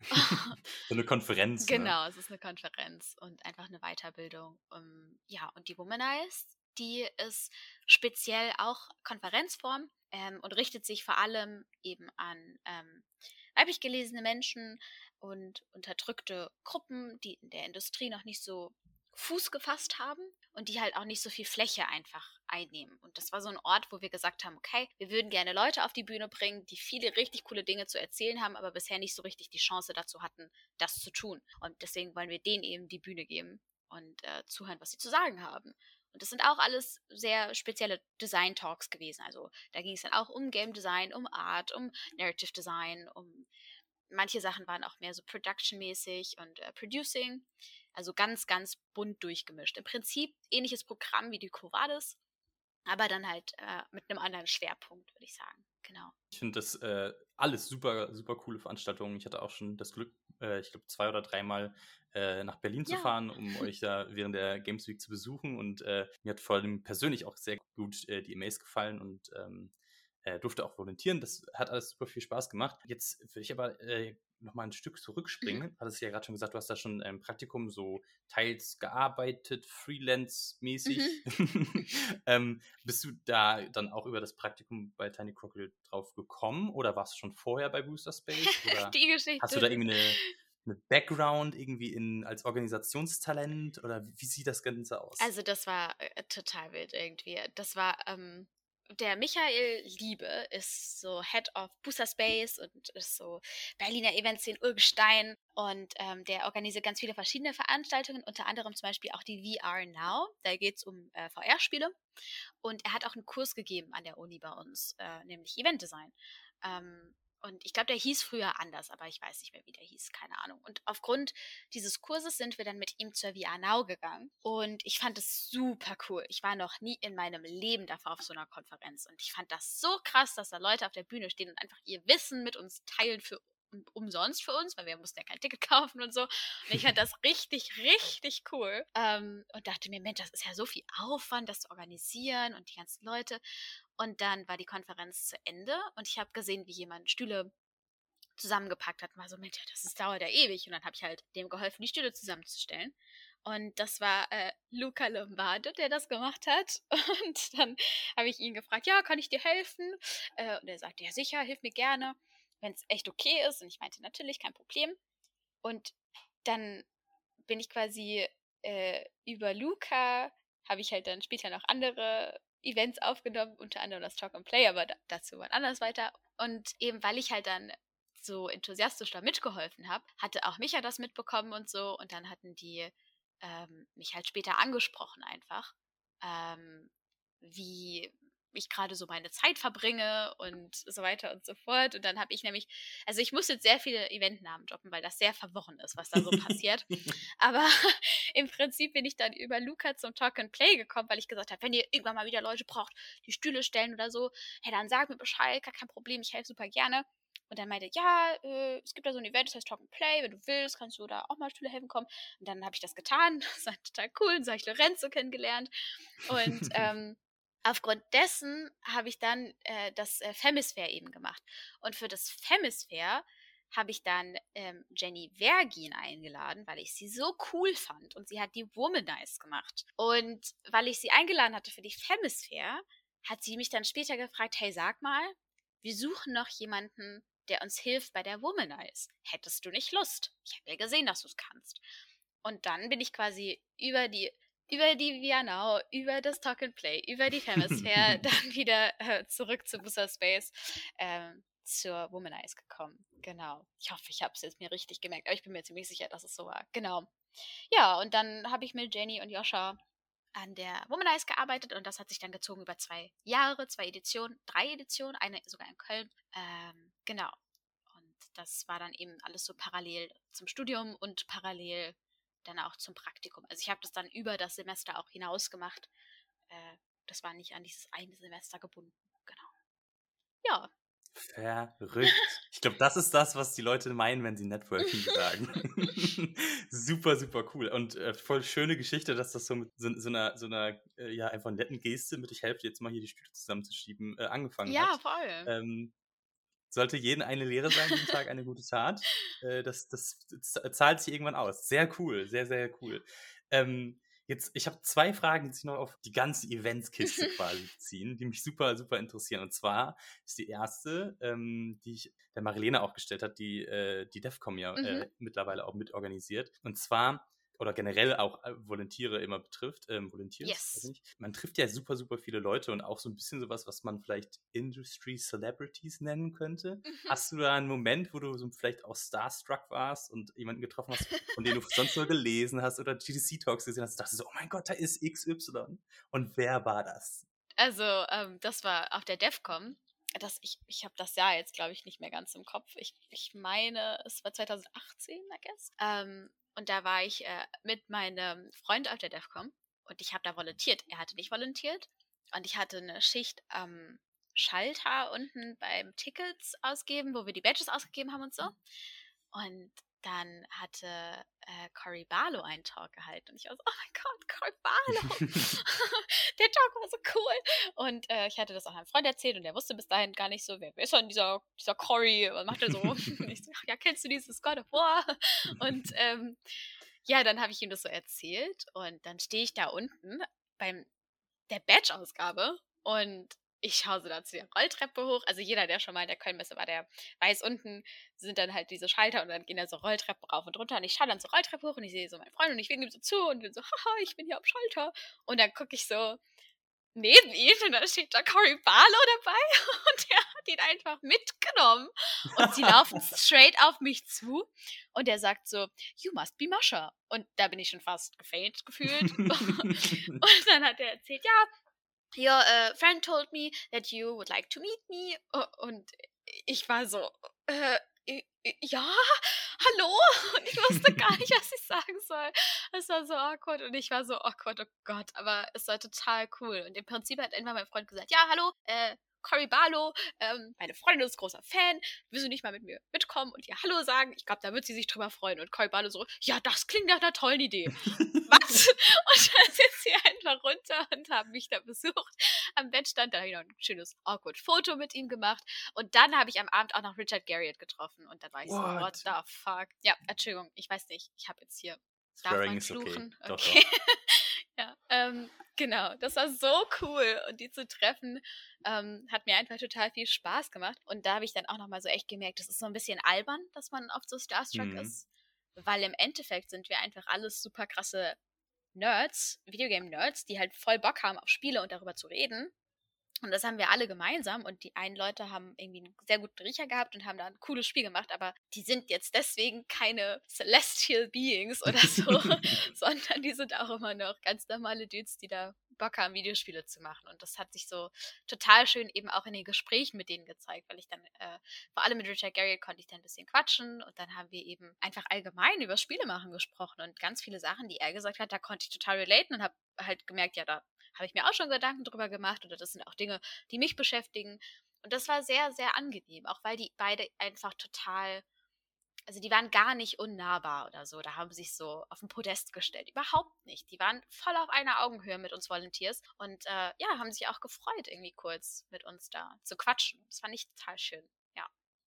So eine Konferenz, ne?
Genau, es ist eine Konferenz und einfach eine Weiterbildung. Ja, und die Womanize, die ist speziell auch Konferenzform und richtet sich vor allem eben an weiblich gelesene Menschen und unterdrückte Gruppen, die in der Industrie noch nicht so Fuß gefasst haben und die halt auch nicht so viel Fläche einfach einnehmen. Und das war so ein Ort, wo wir gesagt haben, okay, wir würden gerne Leute auf die Bühne bringen, die viele richtig coole Dinge zu erzählen haben, aber bisher nicht so richtig die Chance dazu hatten, das zu tun. Und deswegen wollen wir denen eben die Bühne geben und zuhören, was sie zu sagen haben. Und das sind auch alles sehr spezielle Design-Talks gewesen. Also da ging es dann auch um Game Design, um Art, um Narrative Design, um manche Sachen waren auch mehr so Production-mäßig und Producing. Also ganz, ganz bunt durchgemischt. Im Prinzip ähnliches Programm wie die Quo Vadis, aber dann halt mit einem anderen Schwerpunkt, würde ich sagen. Genau.
Ich finde das alles super, super coole Veranstaltungen. Ich hatte auch schon das Glück, ich glaube 2 oder 3 Mal nach Berlin zu
Ja.
fahren, um euch da während der Games Week zu besuchen. Und mir hat vor allem persönlich auch sehr gut die E-Mails gefallen und durfte auch volontieren. Das hat alles super viel Spaß gemacht. Jetzt will ich aber nochmal ein Stück
Mhm.
zurückspringen. Hattest ja gerade schon gesagt, du hast da schon im Praktikum so teils gearbeitet, Freelance-mäßig.
Mhm.
Bist du da dann auch über das Praktikum bei Tiny Crocodile drauf gekommen oder warst du schon vorher bei Booster Space? Oder
Die
hast du
Geschichte.
da irgendwie eine Background irgendwie als Organisationstalent oder wie sieht das Ganze aus?
Also das war total wild irgendwie. Das war der Michael Liebe ist so Head of Booster Space und ist so Berliner Events in Urgestein und der organisiert ganz viele verschiedene Veranstaltungen, unter anderem zum Beispiel auch die VR Now. Da geht es um VR-Spiele und er hat auch einen Kurs gegeben an der Uni bei uns, nämlich Event Design. Und ich glaube, der hieß früher anders, aber ich weiß nicht mehr, wie der hieß, keine Ahnung. Und aufgrund dieses Kurses sind wir dann mit ihm zur VR Now gegangen. Und ich fand es super cool. Ich war noch nie in meinem Leben davor auf so einer Konferenz. Und ich fand das so krass, dass da Leute auf der Bühne stehen und einfach ihr Wissen mit uns teilen für umsonst für uns, weil wir mussten ja kein Ticket kaufen und so. Und ich fand das richtig, richtig cool. Und dachte mir, Mensch, das ist ja so viel Aufwand, das zu organisieren und die ganzen Leute. Und dann war die Konferenz zu Ende und ich habe gesehen, wie jemand Stühle zusammengepackt hat. Und war so, Mensch, dauert ja ewig. Und dann habe ich halt dem geholfen, die Stühle zusammenzustellen. Und das war Luca Lombardo, der das gemacht hat. Und dann habe ich ihn gefragt, ja, kann ich dir helfen? Und er sagte, ja sicher, hilf mir gerne, wenn es echt okay ist. Und ich meinte, natürlich, kein Problem. Und dann bin ich quasi über Luca, habe ich halt dann später noch andere Events aufgenommen, unter anderem das Talk and Play, aber dazu wann anders weiter. Und eben, weil ich halt dann so enthusiastisch da mitgeholfen habe, hatte auch Micha das mitbekommen und so. Und dann hatten die mich halt später angesprochen einfach, wie ich gerade so meine Zeit verbringe und so weiter und so fort. Und dann habe ich nämlich, also ich muss jetzt sehr viele Eventnamen droppen, weil das sehr verworren ist, was da so passiert. Aber im Prinzip bin ich dann über Luca zum Talk and Play gekommen, weil ich gesagt habe, wenn ihr irgendwann mal wieder Leute braucht, die Stühle stellen oder so, hey, dann sag mir Bescheid, gar kein Problem, ich helfe super gerne. Und dann meinte, ja, es gibt da so ein Event, das heißt Talk and Play, wenn du willst, kannst du da auch mal Stühle helfen kommen. Und dann habe ich das getan, das war total cool, dann habe ich Lorenzo kennengelernt. Und aufgrund dessen habe ich dann das Femisphere eben gemacht. Und für das Femisphere habe ich dann Jenny Vergin eingeladen, weil ich sie so cool fand. Und sie hat die Womanize gemacht. Und weil ich sie eingeladen hatte für die Femisphere, hat sie mich dann später gefragt, hey, sag mal, wir suchen noch jemanden, der uns hilft bei der Womanize. Hättest du nicht Lust? Ich habe ja gesehen, dass du es kannst. Und dann bin ich quasi über die Vianau, über das Talk and Play, über die Femisphere, dann wieder zurück zu Booster Space, zur Womanize gekommen. Genau. Ich hoffe, ich habe es jetzt mir richtig gemerkt, aber ich bin mir ziemlich sicher, dass es so war. Genau. Ja, und dann habe ich mit Jenny und Joscha an der Womanize gearbeitet und das hat sich dann gezogen über 2 Jahre, 3 Editionen, eine sogar in Köln. Genau. Und das war dann eben alles so parallel zum Studium und parallel dann auch zum Praktikum. Also ich habe das dann über das Semester auch hinaus gemacht. Das war nicht an dieses eine Semester gebunden. Genau. Ja.
Verrückt. Ich glaube, das ist das, was die Leute meinen, wenn sie Networking sagen. Super, super cool. Und voll schöne Geschichte, dass das so mit so einer ja, einfach netten Geste mit ich helfe jetzt mal hier die Stühle zusammenzuschieben angefangen hat.
Ja, voll.
Sollte jeden eine Lehre sein, jeden Tag eine gute Tat. Das zahlt sich irgendwann aus. Sehr cool, sehr, sehr cool. Jetzt, ich habe 2 Fragen, die sich noch auf die ganze Eventskiste quasi beziehen, die mich super, super interessieren. Und zwar ist die erste, die ich der Marilena auch gestellt hat, die DEFCON ja mittlerweile auch mitorganisiert. Und zwar, oder generell auch Volontiere immer betrifft, Volunteers,
Yes.
weiß nicht. Man trifft ja super, super viele Leute und auch so ein bisschen sowas, was man vielleicht Industry Celebrities nennen könnte. Hast du da einen Moment, wo du so vielleicht auch starstruck warst und jemanden getroffen hast, von dem du sonst nur gelesen hast oder GDC-Talks gesehen hast, dachtest du so, oh mein Gott, da ist XY. Und wer war das?
Also, das war auf der DEFCON. Ich habe das Jahr jetzt, glaube ich, nicht mehr ganz im Kopf. Ich meine, es war 2018, I guess. Und da war ich mit meinem Freund auf der DEFCON und ich habe da volontiert. Er hatte nicht volontiert und ich hatte eine Schicht am Schalter unten beim Tickets ausgeben, wo wir die Badges ausgegeben haben und so. Und dann hatte Cory Barlow einen Talk gehalten und ich war so, oh mein Gott, Cory Barlow! Der Talk war so cool! Und ich hatte das auch einem Freund erzählt und der wusste bis dahin gar nicht so, wer ist denn dieser Cory? Was macht er so? Und ich so, ja, kennst du dieses God of War? Und ja, dann habe ich ihm das so erzählt und dann stehe ich da unten bei der Badge-Ausgabe und ich schaue so da zu der Rolltreppe hoch. Also jeder, der schon mal in der Kölnmesse war, der weiß, unten sind dann halt diese Schalter und dann gehen da so Rolltreppen rauf und runter. Und ich schaue dann zur Rolltreppe hoch und ich sehe so meinen Freund und ich winke ihm so zu und bin so, haha, ich bin hier am Schalter. Und dann gucke ich so neben ihn und da steht da Cory Barlow dabei und der hat ihn einfach mitgenommen. Und sie laufen straight auf mich zu und er sagt so, you must be Mascha. Und da bin ich schon fast gefaint gefühlt. Und dann hat er erzählt, ja, your friend told me that you would like to meet me. Und ich war so, ja, hallo? Und ich wusste gar nicht, was ich sagen soll. Es war so awkward und ich war so awkward, oh Gott. Aber es war total cool. Und im Prinzip hat irgendwann mein Freund gesagt, ja, hallo, Cory Barlow, meine Freundin ist großer Fan, willst du nicht mal mit mir mitkommen und ihr Hallo sagen? Ich glaube, da wird sie sich drüber freuen. Und Cory Barlow so, ja, das klingt nach einer tollen Idee. Was? Und dann sind sie einfach runter und haben mich da besucht. Am Bett stand, da habe ich noch ein schönes Awkward-Foto mit ihm gemacht. Und dann habe ich am Abend auch noch Richard Garriott getroffen. Und dann war ich so, what the fuck? Ja, Entschuldigung, ich weiß nicht, ich habe jetzt hier... Darf man fluchen?
Okay.
Okay. Ja, genau, das war so cool und die zu treffen, hat mir einfach total viel Spaß gemacht und da habe ich dann auch nochmal so echt gemerkt, das ist so ein bisschen albern, dass man oft so starstruck ist, weil im Endeffekt sind wir einfach alles super krasse Nerds, Videogame-Nerds, die halt voll Bock haben auf Spiele und darüber zu reden. Und das haben wir alle gemeinsam und die einen Leute haben irgendwie einen sehr guten Riecher gehabt und haben da ein cooles Spiel gemacht, aber die sind jetzt deswegen keine Celestial Beings oder so, sondern die sind auch immer noch ganz normale Dudes, die da Bock haben, Videospiele zu machen. Und das hat sich so total schön eben auch in den Gesprächen mit denen gezeigt, weil ich dann, vor allem mit Richard Garriott konnte ich dann ein bisschen quatschen und dann haben wir eben einfach allgemein über Spielemachen gesprochen und ganz viele Sachen, die er gesagt hat, da konnte ich total relaten und habe halt gemerkt, ja, da habe ich mir auch schon Gedanken drüber gemacht oder das sind auch Dinge, die mich beschäftigen. Und das war sehr, sehr angenehm, auch weil die beide einfach total, also die waren gar nicht unnahbar oder so, da haben sie sich so auf den Podest gestellt, überhaupt nicht. Die waren voll auf einer Augenhöhe mit uns Volunteers und ja, haben sich auch gefreut, irgendwie kurz mit uns da zu quatschen. Das fand ich total schön, ja.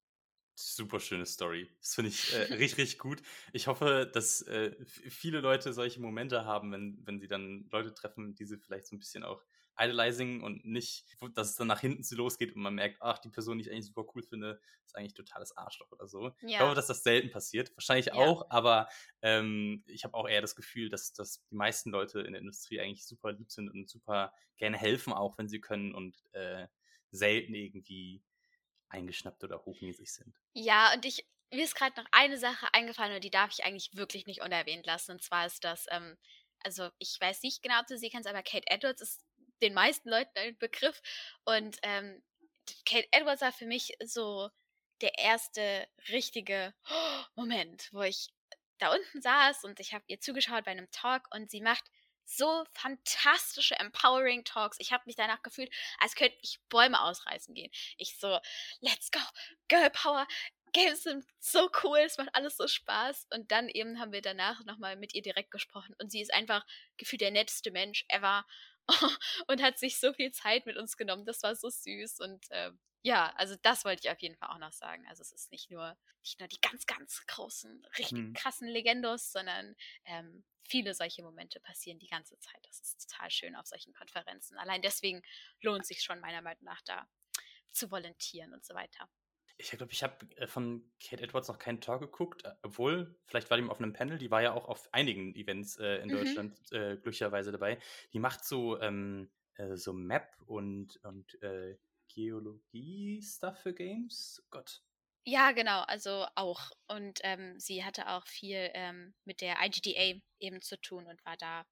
Super schöne Story. Das finde ich richtig, richtig gut. Ich hoffe, dass viele Leute solche Momente haben, wenn sie dann Leute treffen, die sie vielleicht so ein bisschen auch idolizing und nicht, dass es dann nach hinten so losgeht und man merkt, ach, die Person, die ich eigentlich super cool finde, ist eigentlich totales Arschloch oder so. Ich hoffe, dass das selten passiert. Wahrscheinlich
Ja.
auch, aber ich habe auch eher das Gefühl, dass die meisten Leute in der Industrie eigentlich super lieb sind und super gerne helfen, auch wenn sie können und selten irgendwie eingeschnappt oder hochnäsig sind.
Ja, und mir ist gerade noch eine Sache eingefallen und die darf ich eigentlich wirklich nicht unerwähnt lassen. Und zwar ist das, also ich weiß nicht genau, ob du sie kennst, aber Kate Edwards ist den meisten Leuten ein Begriff. Und Kate Edwards war für mich so der erste richtige Moment, wo ich da unten saß und ich habe ihr zugeschaut bei einem Talk und sie macht so fantastische, empowering Talks. Ich habe mich danach gefühlt, als könnte ich Bäume ausreißen gehen. Ich so, let's go, Girl Power, Games sind so cool, es macht alles so Spaß. Und dann eben haben wir danach nochmal mit ihr direkt gesprochen. Und sie ist einfach gefühlt der netteste Mensch ever und hat sich so viel Zeit mit uns genommen. Das war so süß. Und ja, also das wollte ich auf jeden Fall auch noch sagen. Also es ist nicht nur die ganz, ganz großen, richtig krassen Legendos, sondern viele solche Momente passieren die ganze Zeit. Das ist total schön auf solchen Konferenzen. Allein deswegen lohnt es sich schon meiner Meinung nach da zu volontieren und so weiter.
Ich glaube, ich habe von Kate Edwards noch keinen Talk geguckt, obwohl, vielleicht war die auf einem Panel, die war ja auch auf einigen Events in Deutschland glücklicherweise dabei. Die macht so Map und Geologie-Stuff für Games. Gott.
Ja, genau, also auch. Und sie hatte auch viel mit der IGDA eben zu tun und war da,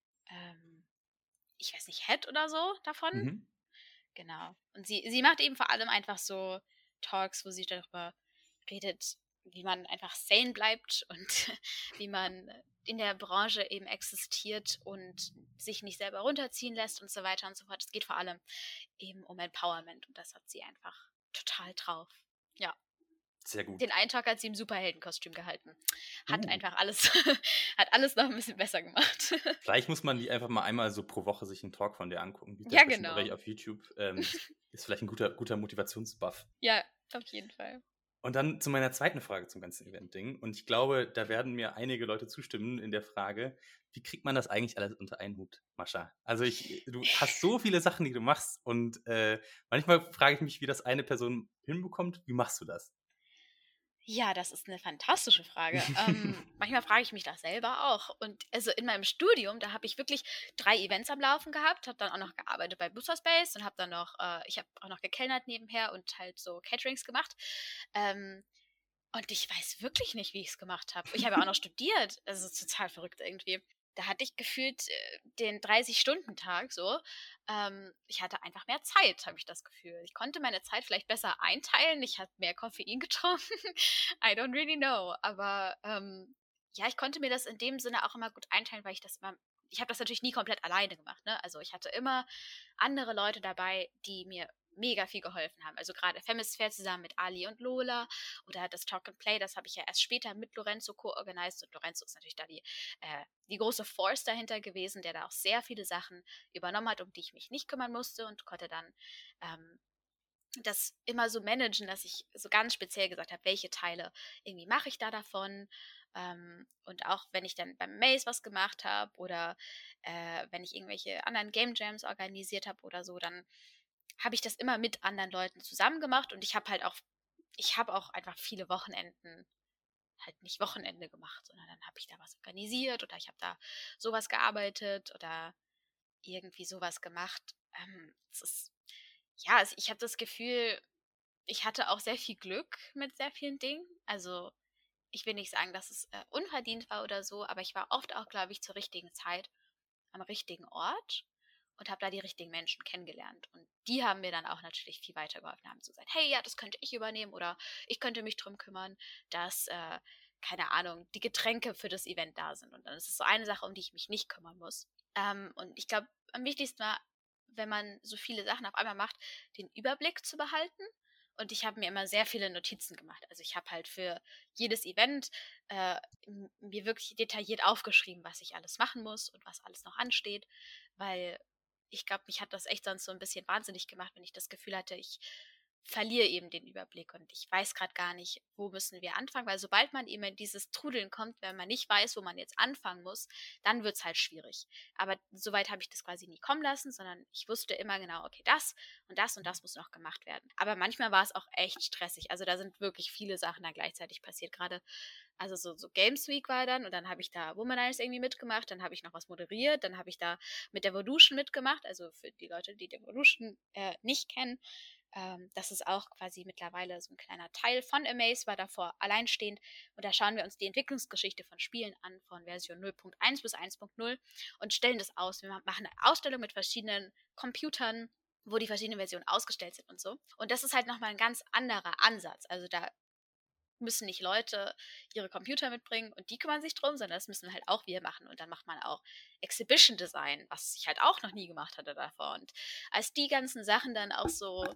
ich weiß nicht, Head oder so davon. Genau. Und sie macht eben vor allem einfach so Talks, wo sie darüber redet, wie man einfach sane bleibt und wie man in der Branche eben existiert und sich nicht selber runterziehen lässt und so weiter und so fort. Es geht vor allem eben um Empowerment und das hat sie einfach total drauf. Ja.
Sehr gut.
Den einen Tag hat sie im Superheldenkostüm gehalten. Hat einfach alles, hat alles noch ein bisschen besser gemacht.
Vielleicht muss man die einfach mal einmal so pro Woche sich einen Talk von der angucken. Gibt
Ja,
bestimmt
genau.
auch auf YouTube. Ist vielleicht ein guter Motivationsbuff.
Ja, auf jeden Fall.
Und dann zu meiner zweiten Frage zum ganzen Event-Ding. Und ich glaube, da werden mir einige Leute zustimmen in der Frage, wie kriegt man das eigentlich alles unter einen Hut, Mascha? Also du hast so viele Sachen, die du machst und manchmal frage ich mich, wie das eine Person hinbekommt. Wie machst du das?
Ja, das ist eine fantastische Frage. Manchmal frage ich mich das selber auch. Und also in meinem Studium, da habe ich wirklich 3 Events am Laufen gehabt, habe dann auch noch gearbeitet bei Booster Space und habe dann noch, ich habe auch noch gekellnert nebenher und halt so Caterings gemacht. Und ich weiß wirklich nicht, wie ich es gemacht habe. Ich habe ja auch noch studiert. Das ist total verrückt irgendwie. Da hatte ich gefühlt den 30-Stunden-Tag so. Ich hatte einfach mehr Zeit, habe ich das Gefühl. Ich konnte meine Zeit vielleicht besser einteilen. Ich habe mehr Koffein getrunken. I don't really know. Aber ja, ich konnte mir das in dem Sinne auch immer gut einteilen, weil ich habe das natürlich nie komplett alleine gemacht. Ne? Also ich hatte immer andere Leute dabei, die mir mega viel geholfen haben. Also gerade Femisphere zusammen mit Ali und Lola oder das Talk and Play, das habe ich ja erst später mit Lorenzo co-organisiert und Lorenzo ist natürlich da die große Force dahinter gewesen, der da auch sehr viele Sachen übernommen hat, um die ich mich nicht kümmern musste und konnte dann das immer so managen, dass ich so ganz speziell gesagt habe, welche Teile irgendwie mache ich da davon. Und auch wenn ich dann beim Maze was gemacht habe oder wenn ich irgendwelche anderen Game Jams organisiert habe oder so, dann habe ich das immer mit anderen Leuten zusammen gemacht und ich habe auch einfach viele Wochenenden halt nicht Wochenende gemacht, sondern dann habe ich da was organisiert oder ich habe da sowas gearbeitet oder irgendwie sowas gemacht. Es ist, ja, ich habe das Gefühl, ich hatte auch sehr viel Glück mit sehr vielen Dingen. Also ich will nicht sagen, dass es unverdient war oder so, aber ich war oft auch, glaube ich, zur richtigen Zeit am richtigen Ort und habe da die richtigen Menschen kennengelernt. Und die haben mir dann auch natürlich viel weitergeholfen, haben so gesagt, hey, ja, das könnte ich übernehmen oder ich könnte mich drum kümmern, dass, keine Ahnung, die Getränke für das Event da sind. Und dann ist es so eine Sache, um die ich mich nicht kümmern muss. Und ich glaube, am wichtigsten war, wenn man so viele Sachen auf einmal macht, den Überblick zu behalten. Und ich habe mir immer sehr viele Notizen gemacht. Also ich habe halt für jedes Event mir wirklich detailliert aufgeschrieben, was ich alles machen muss und was alles noch ansteht, weil ich glaube, mich hat das echt sonst so ein bisschen wahnsinnig gemacht, wenn ich das Gefühl hatte, ich verliere eben den Überblick und ich weiß gerade gar nicht, wo müssen wir anfangen, weil sobald man eben in dieses Trudeln kommt, wenn man nicht weiß, wo man jetzt anfangen muss, dann wird es halt schwierig. Aber soweit habe ich das quasi nie kommen lassen, sondern ich wusste immer genau, okay, das und das muss noch gemacht werden. Aber manchmal war es auch echt stressig. Also da sind wirklich viele Sachen da gleichzeitig passiert. Gerade, also so Games Week war dann und dann habe ich da Womanized irgendwie mitgemacht, dann habe ich noch was moderiert, dann habe ich da mit Devolution mitgemacht, also für die Leute, die Devolution nicht kennen. Das ist auch quasi mittlerweile so ein kleiner Teil von Amaze, war davor alleinstehend. Und da schauen wir uns die Entwicklungsgeschichte von Spielen an, von Version 0.1 bis 1.0 und stellen das aus. Wir machen eine Ausstellung mit verschiedenen Computern, wo die verschiedenen Versionen ausgestellt sind und so. Und das ist halt nochmal ein ganz anderer Ansatz. Also da müssen nicht Leute ihre Computer mitbringen und die kümmern sich drum, sondern das müssen halt auch wir machen. Und dann macht man auch Exhibition Design, was ich halt auch noch nie gemacht hatte davor. Und als die ganzen Sachen dann auch so,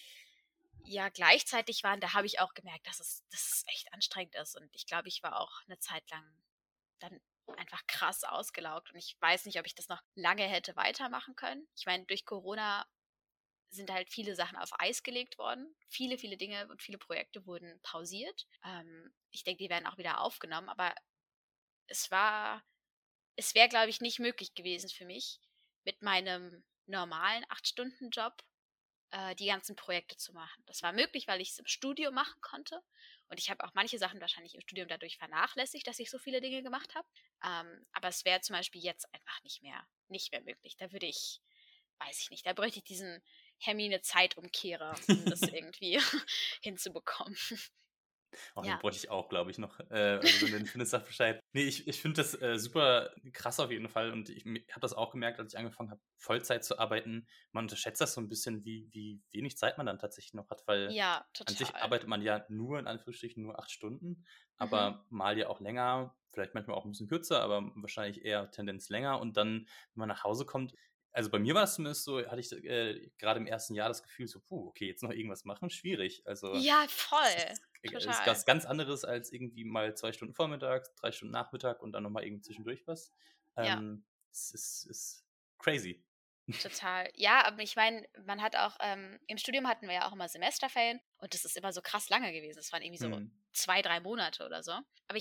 ja, gleichzeitig waren, da habe ich auch gemerkt, dass es echt anstrengend ist. Und ich glaube, ich war auch eine Zeit lang dann einfach krass ausgelaugt. Und ich weiß nicht, ob ich das noch lange hätte weitermachen können. Ich meine, durch Corona sind halt viele Sachen auf Eis gelegt worden. Viele, viele Dinge und viele Projekte wurden pausiert. Ich denke, die werden auch wieder aufgenommen, aber es war, es wäre, glaube ich, nicht möglich gewesen für mich, mit meinem normalen 8-Stunden-Job die ganzen Projekte zu machen. Das war möglich, weil ich es im Studio machen konnte. Und ich habe auch manche Sachen wahrscheinlich im Studium dadurch vernachlässigt, dass ich so viele Dinge gemacht habe. Aber es wäre zum Beispiel jetzt einfach nicht mehr möglich. Da würde ich, weiß ich nicht, da bräuchte ich diesen Hermine Zeitumkehrer, um das irgendwie hinzubekommen.
Oh, den
Ja.
bräuchte ich auch, glaube ich, noch. Also wenn du den findest, sag Bescheid. Nee, ich finde das super krass auf jeden Fall und ich habe das auch gemerkt, als ich angefangen habe, Vollzeit zu arbeiten. Man unterschätzt das so ein bisschen, wie wenig Zeit man dann tatsächlich noch hat, weil
Ja,
an sich
total.
arbeitet man ja nur, in Anführungsstrichen, nur 8 Stunden,
Mhm.
aber mal ja auch länger, vielleicht manchmal auch ein bisschen kürzer, aber wahrscheinlich eher Tendenz länger und dann, wenn man nach Hause kommt, also bei mir war es zumindest so, hatte ich gerade im ersten Jahr das Gefühl so, puh, okay, jetzt noch irgendwas machen, schwierig. Also
Ja,
es
voll.
ist
Total.
was ganz anderes als irgendwie mal 2 Stunden vormittags, 3 Stunden Nachmittag und dann nochmal irgendwie zwischendurch was.
Ja.
Es ist crazy.
Total. Ja, aber ich meine, man hat auch, im Studium hatten wir ja auch immer Semesterferien und das ist immer so krass lange gewesen. Es waren irgendwie so
Hm.
2, 3 Monate oder so. Aber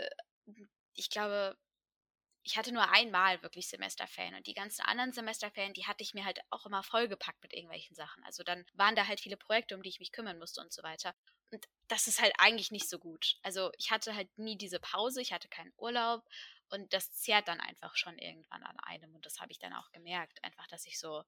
ich glaube, ich hatte nur einmal wirklich Semesterferien und die ganzen anderen Semesterferien, die hatte ich mir halt auch immer vollgepackt mit irgendwelchen Sachen. Also dann waren da halt viele Projekte, um die ich mich kümmern musste und so weiter. Und das ist halt eigentlich nicht so gut. Also ich hatte halt nie diese Pause, ich hatte keinen Urlaub und das zehrt dann einfach schon irgendwann an einem. Und das habe ich dann auch gemerkt, einfach, dass ich so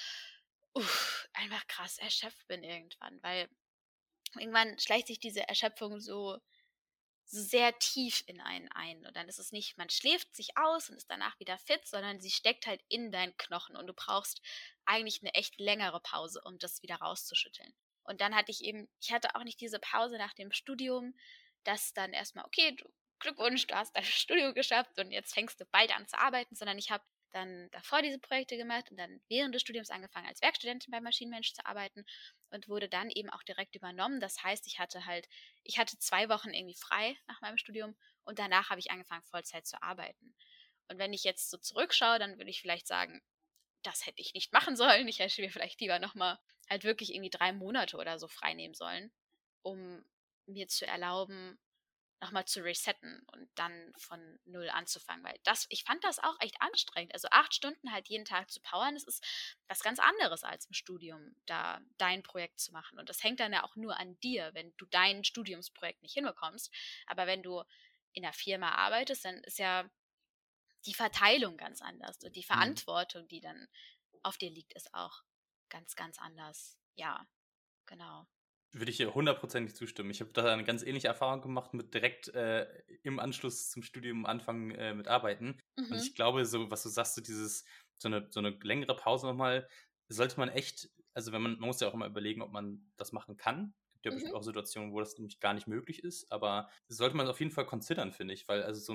einfach krass erschöpft bin irgendwann, weil irgendwann schleicht sich diese Erschöpfung so sehr tief in einen ein. Und dann ist es nicht, man schläft sich aus und ist danach wieder fit, sondern sie steckt halt in deinen Knochen und du brauchst eigentlich eine echt längere Pause, um das wieder rauszuschütteln. Und dann ich hatte auch nicht diese Pause nach dem Studium, dass dann erstmal, okay, Glückwunsch, du hast dein Studium geschafft und jetzt fängst du bald an zu arbeiten, sondern ich habe dann davor diese Projekte gemacht und dann während des Studiums angefangen, als Werkstudentin bei Maschinenmensch zu arbeiten und wurde dann eben auch direkt übernommen. Das heißt, ich hatte 2 Wochen irgendwie frei nach meinem Studium und danach habe ich angefangen, Vollzeit zu arbeiten. Und wenn ich jetzt so zurückschaue, dann würde ich vielleicht sagen, das hätte ich nicht machen sollen. Ich hätte mir vielleicht lieber nochmal halt wirklich irgendwie 3 Monate oder so frei nehmen sollen, um mir zu erlauben, nochmal zu resetten und dann von null anzufangen, weil ich fand das auch echt anstrengend. Also 8 Stunden halt jeden Tag zu powern, das ist was ganz anderes als im Studium, da dein Projekt zu machen. Und das hängt dann ja auch nur an dir, wenn du dein Studiumsprojekt nicht hinbekommst. Aber wenn du in der Firma arbeitest, dann ist ja die Verteilung ganz anders und die Verantwortung, die dann auf dir liegt, ist auch ganz, ganz anders. Ja, genau.
Würde ich dir hundertprozentig zustimmen. Ich habe da eine ganz ähnliche Erfahrung gemacht mit direkt im Anschluss zum Studium anfangen mit Arbeiten. Und ich glaube, so was du sagst, so eine längere Pause nochmal, sollte man echt, also man muss ja auch immer überlegen, ob man das machen kann. Es gibt ja bestimmt auch Situationen, wo das nämlich gar nicht möglich ist, aber das sollte man auf jeden Fall considern, finde ich, weil also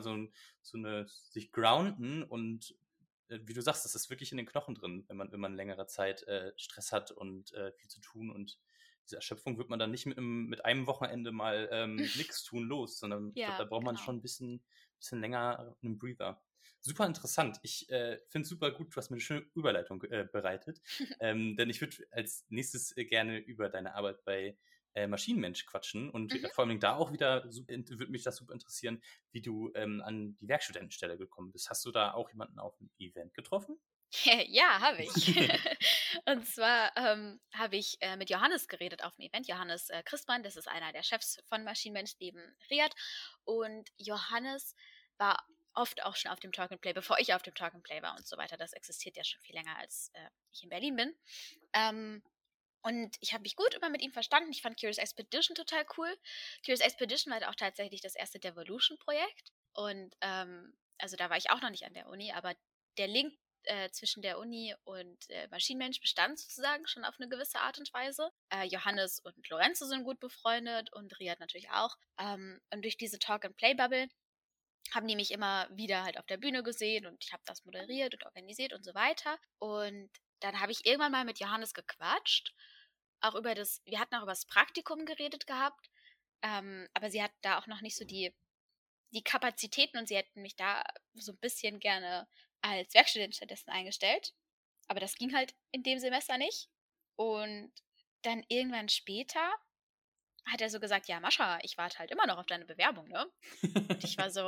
sich grounden und wie du sagst, das ist wirklich in den Knochen drin, wenn man längere Zeit Stress hat und viel zu tun, und diese Erschöpfung wird man dann nicht mit einem Wochenende mal nichts tun los, sondern ich glaube, da braucht man schon ein bisschen länger einen Breather. Super interessant. Ich finde es super gut, du hast mir eine schöne Überleitung bereitet, denn ich würde als nächstes gerne über deine Arbeit bei Maschinenmensch quatschen und vor allem da auch wieder würde mich das super interessieren, wie du an die Werkstudentenstelle gekommen bist. Hast du da auch jemanden auf einem Event getroffen?
Ja, habe ich. Und zwar habe ich mit Johannes geredet auf dem Event. Johannes Christmann, das ist einer der Chefs von Maschinenmensch neben Riyad. Und Johannes war oft auch schon auf dem Talk and Play, bevor ich auf dem Talk and Play war und so weiter. Das existiert ja schon viel länger, als ich in Berlin bin. Und ich habe mich gut immer mit ihm verstanden. Ich fand Curious Expedition total cool. Curious Expedition war auch tatsächlich das erste Devolution-Projekt. Und also da war ich auch noch nicht an der Uni, aber der Link zwischen der Uni und Maschinenmensch bestand sozusagen schon auf eine gewisse Art und Weise. Johannes und Lorenzo sind gut befreundet und Riyad natürlich auch. Und durch diese Talk-and-Play-Bubble haben die mich immer wieder halt auf der Bühne gesehen und ich habe das moderiert und organisiert und so weiter. Und dann habe ich irgendwann mal mit Johannes gequatscht. Wir hatten auch über das Praktikum geredet gehabt, aber sie hat da auch noch nicht so die Kapazitäten und sie hätten mich da so ein bisschen gerne als Werkstudentin stattdessen eingestellt. Aber das ging halt in dem Semester nicht. Und dann irgendwann später hat er so gesagt, ja, Mascha, ich warte halt immer noch auf deine Bewerbung, ne? Und ich war so,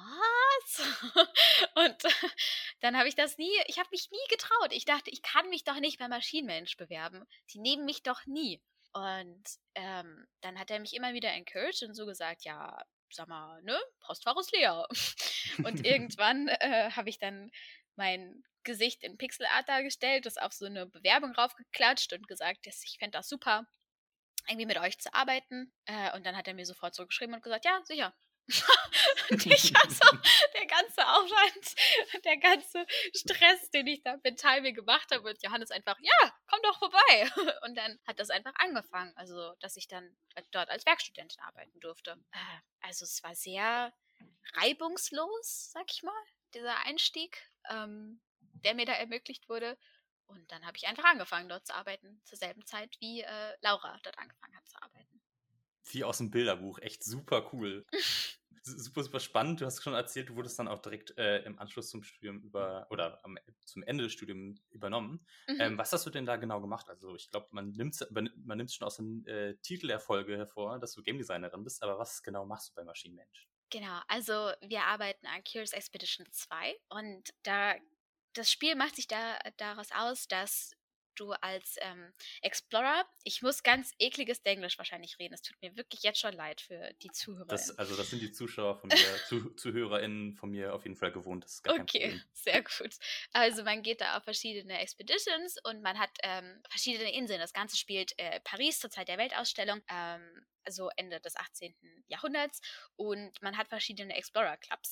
was? Und dann habe ich mich nie getraut. Ich dachte, ich kann mich doch nicht bei Maschinenmensch bewerben. Die nehmen mich doch nie. Und dann hat er mich immer wieder encouraged und so gesagt, ja, sag mal, ne, Postfach ist leer. Und irgendwann habe ich dann mein Gesicht in Pixelart dargestellt, das auf so eine Bewerbung raufgeklatscht und gesagt, ich fände das super, irgendwie mit euch zu arbeiten. Und dann hat er mir sofort zurückgeschrieben und gesagt, ja, sicher. Und ich war so, der ganze Aufwand, der ganze Stress, den ich da mental mir gemacht habe, und Johannes einfach, ja, komm doch vorbei. Und dann hat das einfach angefangen, also dass ich dann dort als Werkstudentin arbeiten durfte. Also es war sehr reibungslos, sag ich mal, dieser Einstieg, der mir da ermöglicht wurde. Und dann habe ich einfach angefangen, dort zu arbeiten, zur selben Zeit, wie Laura dort angefangen hat zu arbeiten.
Wie aus dem Bilderbuch, echt super cool. Super, super spannend. Du hast schon erzählt, du wurdest dann auch direkt im Anschluss zum Studium zum Ende des Studiums übernommen. Was hast du denn da genau gemacht? Also ich glaube, man nimmt schon aus dem Titel der Folge hervor, dass du Game Designerin bist, aber was genau machst du bei Maschinenmensch?
Genau, also wir arbeiten an Curious Expedition 2 und das Spiel macht sich daraus aus, dass du als Explorer, ich muss ganz ekliges Englisch wahrscheinlich reden, es tut mir wirklich jetzt schon leid für die ZuhörerInnen.
Das sind die Zuschauer von mir, ZuhörerInnen von mir auf jeden Fall gewohnt, das ist gar kein Problem.
Okay, sehr gut. Also man geht da auf verschiedene Expeditions und man hat verschiedene Inseln. Das Ganze spielt Paris zur Zeit der Weltausstellung, also Ende des 18. Jahrhunderts, und man hat verschiedene Explorer-Clubs.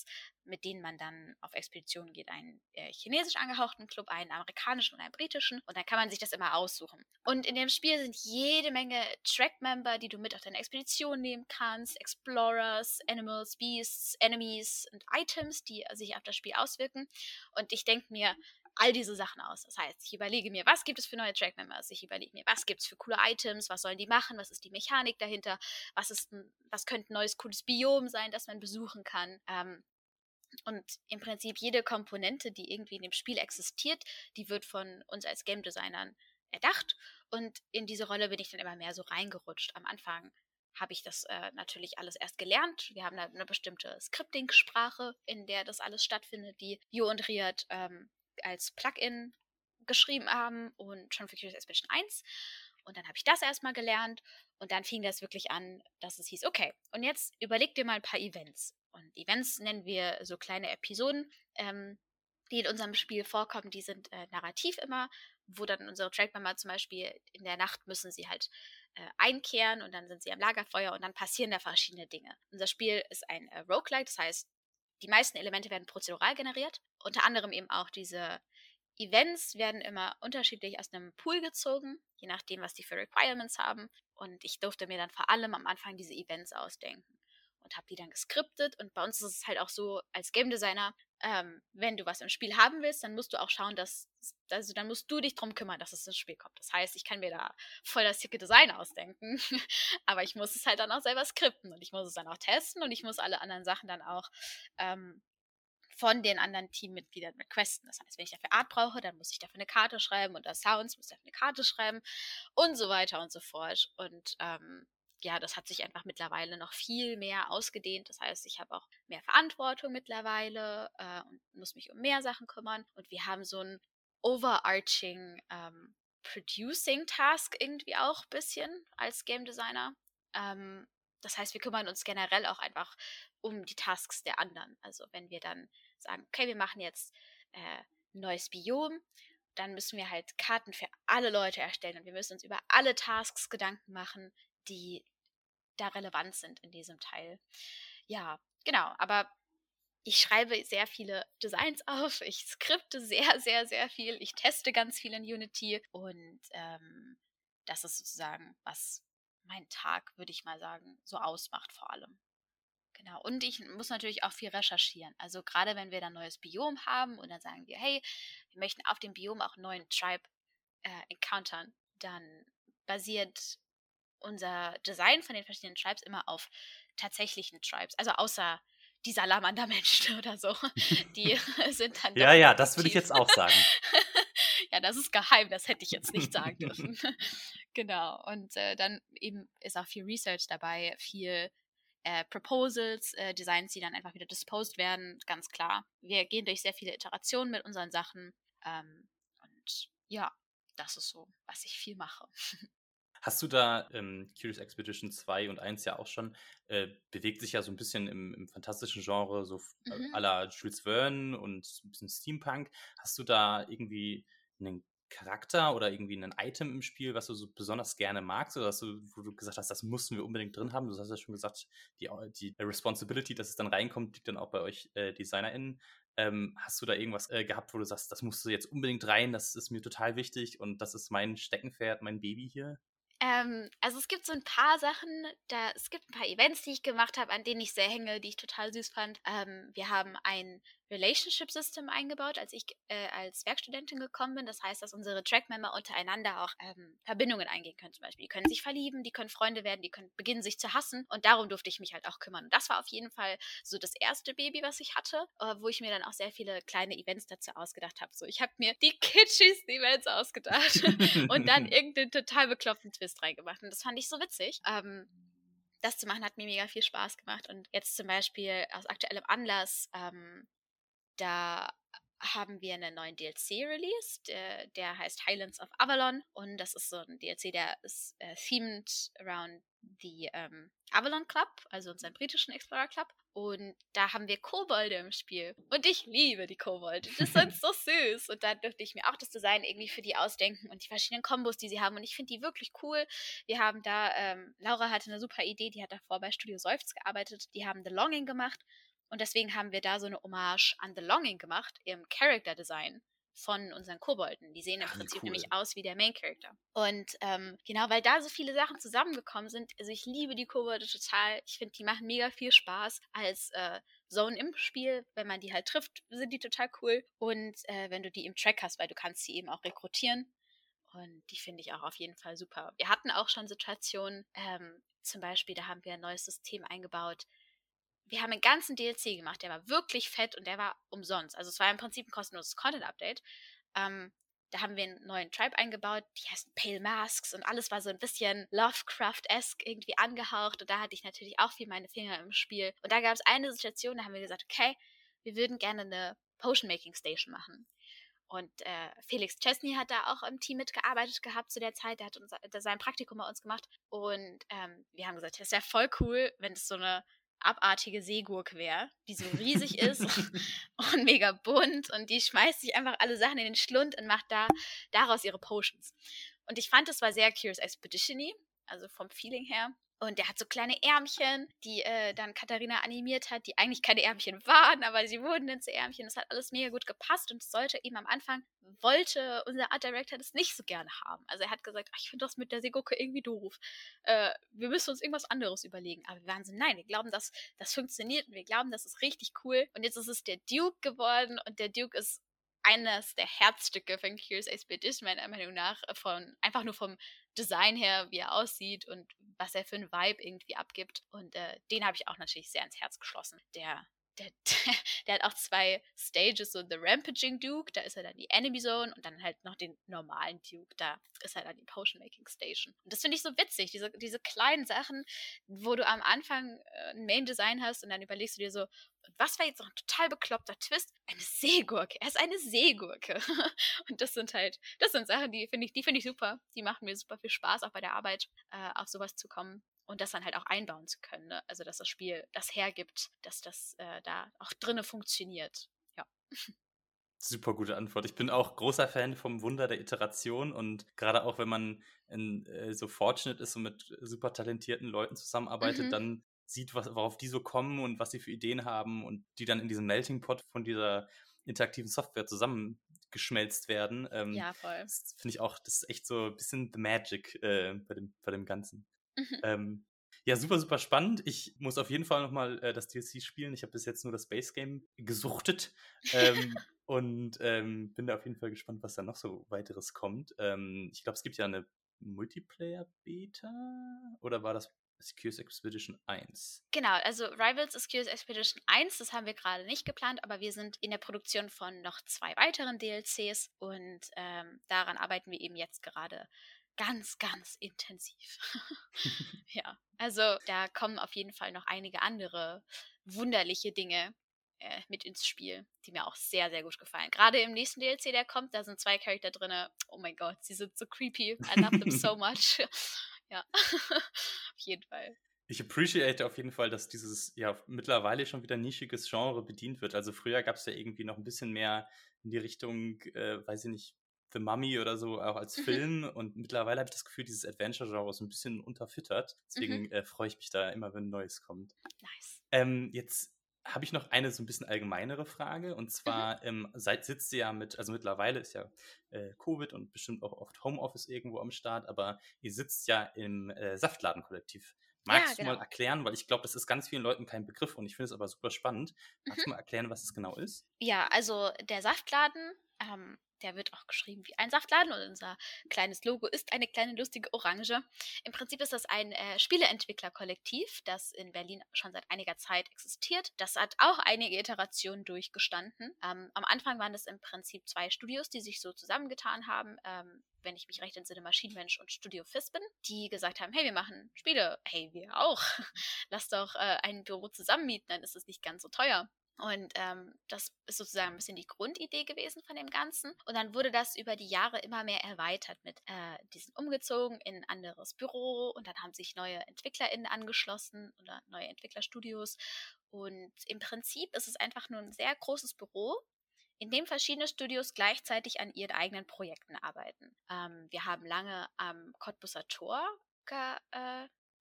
mit denen man dann auf Expeditionen geht. Einen chinesisch angehauchten Club, einen amerikanischen und einen britischen. Und dann kann man sich das immer aussuchen. Und in dem Spiel sind jede Menge Track-Member, die du mit auf deine Expedition nehmen kannst. Explorers, Animals, Beasts, Enemies und Items, die sich auf das Spiel auswirken. Und ich denke mir all diese Sachen aus. Das heißt, ich überlege mir, was gibt es für neue Track-Members? Ich überlege mir, was gibt es für coole Items? Was sollen die machen? Was ist die Mechanik dahinter? Was könnte ein neues, cooles Biom sein, das man besuchen kann? Und im Prinzip jede Komponente, die irgendwie in dem Spiel existiert, die wird von uns als Game Designern erdacht. Und in diese Rolle bin ich dann immer mehr so reingerutscht. Am Anfang habe ich das natürlich alles erst gelernt. Wir haben da eine bestimmte Scripting-Sprache, in der das alles stattfindet, die Jo und Riyad als Plugin geschrieben haben und schon für Curious Expedition 1. Und dann habe ich das erstmal gelernt und dann fing das wirklich an, dass es hieß, okay, und jetzt überleg dir mal ein paar Events. Und Events nennen wir so kleine Episoden, die in unserem Spiel vorkommen, die sind narrativ immer, wo dann unsere Trackmember zum Beispiel in der Nacht müssen sie halt einkehren und dann sind sie am Lagerfeuer und dann passieren da verschiedene Dinge. Unser Spiel ist ein Roguelike, das heißt, die meisten Elemente werden prozedural generiert, unter anderem eben auch diese Events werden immer unterschiedlich aus einem Pool gezogen, je nachdem, was die für Requirements haben. Und ich durfte mir dann vor allem am Anfang diese Events ausdenken und habe die dann geskriptet. Und bei uns ist es halt auch so, als Game Designer, wenn du was im Spiel haben willst, dann musst du auch schauen, dann musst du dich drum kümmern, dass es ins Spiel kommt. Das heißt, ich kann mir da voll das dicke Design ausdenken, aber ich muss es halt dann auch selber skripten und ich muss es dann auch testen und ich muss alle anderen Sachen dann auch von den anderen Teammitgliedern requesten. Das heißt, wenn ich dafür Art brauche, dann muss ich dafür eine Karte schreiben und Sounds muss ich dafür eine Karte schreiben und so weiter und so fort. Und ja, das hat sich einfach mittlerweile noch viel mehr ausgedehnt. Das heißt, ich habe auch mehr Verantwortung mittlerweile und muss mich um mehr Sachen kümmern. Und wir haben so ein overarching Producing-Task irgendwie auch ein bisschen als Game Designer. Das heißt, wir kümmern uns generell auch einfach um die Tasks der anderen. Also wenn wir dann sagen, okay, wir machen jetzt ein neues Biom, dann müssen wir halt Karten für alle Leute erstellen und wir müssen uns über alle Tasks Gedanken machen, die da relevant sind in diesem Teil. Ja, genau, aber ich schreibe sehr viele Designs auf, ich skripte sehr, sehr, sehr viel, ich teste ganz viel in Unity und das ist sozusagen, was mein Tag, würde ich mal sagen, so ausmacht vor allem. Genau, und ich muss natürlich auch viel recherchieren. Also gerade wenn wir dann ein neues Biom haben und dann sagen wir, hey, wir möchten auf dem Biom auch einen neuen Tribe encountern, dann basiert unser Design von den verschiedenen Tribes immer auf tatsächlichen Tribes. Also außer die Salamander-Menschen oder so. Die sind dann doch
Ja, das würde ich jetzt auch sagen.
Ja, das ist geheim, das hätte ich jetzt nicht sagen dürfen. Genau, und dann eben ist auch viel Research dabei, viel Proposals, Designs, die dann einfach wieder disposed werden, ganz klar. Wir gehen durch sehr viele Iterationen mit unseren Sachen und ja, das ist so, was ich viel mache.
Hast du da Curious Expedition 2 und 1 ja auch schon, bewegt sich ja so ein bisschen im fantastischen Genre, so à la Jules Verne und ein bisschen Steampunk. Hast du da irgendwie einen Charakter oder irgendwie ein Item im Spiel, was du so besonders gerne magst oder wo du gesagt hast, das mussten wir unbedingt drin haben? Du hast ja schon gesagt, die Responsibility, dass es dann reinkommt, liegt dann auch bei euch DesignerInnen. Hast du da irgendwas gehabt, wo du sagst, das musst du jetzt unbedingt rein, das ist mir total wichtig und das ist mein Steckenpferd, mein Baby hier?
Also es gibt so ein paar Sachen, es gibt ein paar Events, die ich gemacht habe, an denen ich sehr hänge, die ich total süß fand. Wir haben ein Relationship System eingebaut, als ich als Werkstudentin gekommen bin. Das heißt, dass unsere Trackmember untereinander auch Verbindungen eingehen können zum Beispiel. Die können sich verlieben, die können Freunde werden, die können beginnen, sich zu hassen. Und darum durfte ich mich halt auch kümmern. Und das war auf jeden Fall so das erste Baby, was ich hatte, wo ich mir dann auch sehr viele kleine Events dazu ausgedacht habe. So, ich habe mir die kitschigsten Events ausgedacht und dann irgendeinen total bekloppten Twist reingemacht. Und das fand ich so witzig. Das zu machen hat mir mega viel Spaß gemacht. Und jetzt zum Beispiel aus aktuellem Anlass, da haben wir einen neuen DLC released, der heißt Highlands of Avalon und das ist so ein DLC, der ist themed around the Avalon Club, also unseren britischen Explorer Club und da haben wir Kobolde im Spiel und ich liebe die Kobolde, das sind so süß und da dürfte ich mir auch das Design irgendwie für die ausdenken und die verschiedenen Kombos, die sie haben und ich finde die wirklich cool. Wir haben da, Laura hatte eine super Idee, die hat davor bei Studio Seufz gearbeitet, die haben The Longing gemacht. Und deswegen haben wir da so eine Hommage an The Longing gemacht, im Character Design von unseren Kobolden. Die sehen im
Ach, wie
Prinzip
cool.
nämlich aus wie der Main Character. Und genau, weil da so viele Sachen zusammengekommen sind, also ich liebe die Kobolde total. Ich finde, die machen mega viel Spaß als Zone im Spiel. Wenn man die halt trifft, sind die total cool. Und wenn du die im Track hast, weil du kannst sie eben auch rekrutieren. Und die finde ich auch auf jeden Fall super. Wir hatten auch schon Situationen, zum Beispiel, da haben wir ein neues System eingebaut. Wir haben einen ganzen DLC gemacht, der war wirklich fett und der war umsonst. Also es war im Prinzip ein kostenloses Content-Update. Da haben wir einen neuen Tribe eingebaut, die heißen Pale Masks und alles war so ein bisschen Lovecraft-esque irgendwie angehaucht und da hatte ich natürlich auch viel meine Finger im Spiel. Und da gab es eine Situation, da haben wir gesagt, okay, wir würden gerne eine Potion-Making-Station machen. Und Felix Chesney hat da auch im Team mitgearbeitet gehabt zu der Zeit. Der hat sein Praktikum bei uns gemacht. Und wir haben gesagt, das wäre voll cool, wenn es so eine abartige Seegurke wäre, die so riesig ist und mega bunt. Und die schmeißt sich einfach alle Sachen in den Schlund und macht daraus ihre Potions. Und ich fand, das war sehr Curious Expedition-y, also vom Feeling her. Und der hat so kleine Ärmchen, die dann Katharina animiert hat, die eigentlich keine Ärmchen waren, aber sie wurden dann zu Ärmchen. Das hat alles mega gut gepasst und es sollte eben am Anfang, wollte unser Art Director das nicht so gerne haben. Also er hat gesagt, ich finde das mit der Seegurke irgendwie doof. Wir müssen uns irgendwas anderes überlegen. Aber wir waren so, nein, wir glauben, dass das funktioniert und wir glauben, das ist richtig cool. Und jetzt ist es der Duke geworden und der Duke ist eines der Herzstücke von Curious Expedition, meiner Meinung nach, einfach nur vom Design her, wie er aussieht und was er für einen Vibe irgendwie abgibt. Und den habe ich auch natürlich sehr ins Herz geschlossen. Der, der hat auch 2 Stages, so The Rampaging Duke, da ist er dann die Enemy Zone und dann halt noch den normalen Duke, da ist er dann die Potion Making Station. Und das finde ich so witzig, diese kleinen Sachen, wo du am Anfang ein Main Design hast und dann überlegst du dir so, was war jetzt noch ein total bekloppter Twist? Eine Seegurke. Er ist eine Seegurke. Und das sind Sachen, die finde ich super. Die machen mir super viel Spaß, auch bei der Arbeit, auf sowas zu kommen. Und das dann halt auch einbauen zu können. Ne? Also, dass das Spiel das hergibt, dass das da auch drinne funktioniert. Ja.
Super gute Antwort. Ich bin auch großer Fan vom Wunder der Iteration und gerade auch, wenn man so fortunate ist und mit super talentierten Leuten zusammenarbeitet, dann sieht, worauf die so kommen und was sie für Ideen haben und die dann in diesem Melting Pot von dieser interaktiven Software zusammengeschmelzt werden.
Ja, voll.
Das finde ich auch, das ist echt so ein bisschen the magic bei dem Ganzen. Ja, super, super spannend. Ich muss auf jeden Fall nochmal das DLC spielen. Ich habe bis jetzt nur das Base Game gesuchtet und bin da auf jeden Fall gespannt, was da noch so weiteres kommt. Ich glaube, es gibt ja eine Multiplayer-Beta oder war das Curious Expedition 1?
Genau, also Rivals ist Curious Expedition 1, das haben wir gerade nicht geplant, aber wir sind in der Produktion von noch 2 weiteren DLCs und daran arbeiten wir eben jetzt gerade ganz, ganz intensiv. Ja, also da kommen auf jeden Fall noch einige andere wunderliche Dinge mit ins Spiel, die mir auch sehr, sehr gut gefallen. Gerade im nächsten DLC, der kommt, da sind 2 Charakter drin. Oh mein Gott, sie sind so creepy. I love them so much. Ja, auf jeden Fall.
Ich appreciate auf jeden Fall, dass dieses ja mittlerweile schon wieder nischiges Genre bedient wird. Also früher gab es ja irgendwie noch ein bisschen mehr in die Richtung, weiß ich nicht, The Mummy oder so, auch als Film. Und mittlerweile habe ich das Gefühl, dieses Adventure-Genre ist ein bisschen unterfüttert. Deswegen freue ich mich da immer, wenn Neues kommt.
Nice.
Jetzt habe ich noch eine so ein bisschen allgemeinere Frage. Und zwar, sitzt ihr ja also mittlerweile ist ja Covid und bestimmt auch oft Homeoffice irgendwo am Start, aber ihr sitzt ja im Saftladenkollektiv. Magst du mal erklären, weil ich glaube, das ist ganz vielen Leuten kein Begriff und ich finde es aber super spannend. Magst du mal erklären, was es genau ist?
Ja, also der Saftladen, der wird auch geschrieben wie ein Saftladen und unser kleines Logo ist eine kleine lustige Orange. Im Prinzip ist das ein Spieleentwicklerkollektiv, das in Berlin schon seit einiger Zeit existiert. Das hat auch einige Iterationen durchgestanden. Am Anfang waren das im Prinzip 2 Studios, die sich so zusammengetan haben, wenn ich mich recht entsinne, Maschinenmensch und Studio Fispin, die gesagt haben, hey, wir machen Spiele. Hey, wir auch. Lass doch ein Büro zusammen mieten, dann ist es nicht ganz so teuer. Und das ist sozusagen ein bisschen die Grundidee gewesen von dem Ganzen. Und dann wurde das über die Jahre immer mehr erweitert mit, die sind umgezogen in ein anderes Büro und dann haben sich neue EntwicklerInnen angeschlossen oder neue Entwicklerstudios. Und im Prinzip ist es einfach nur ein sehr großes Büro, in dem verschiedene Studios gleichzeitig an ihren eigenen Projekten arbeiten. Wir haben lange am Cottbuser Tor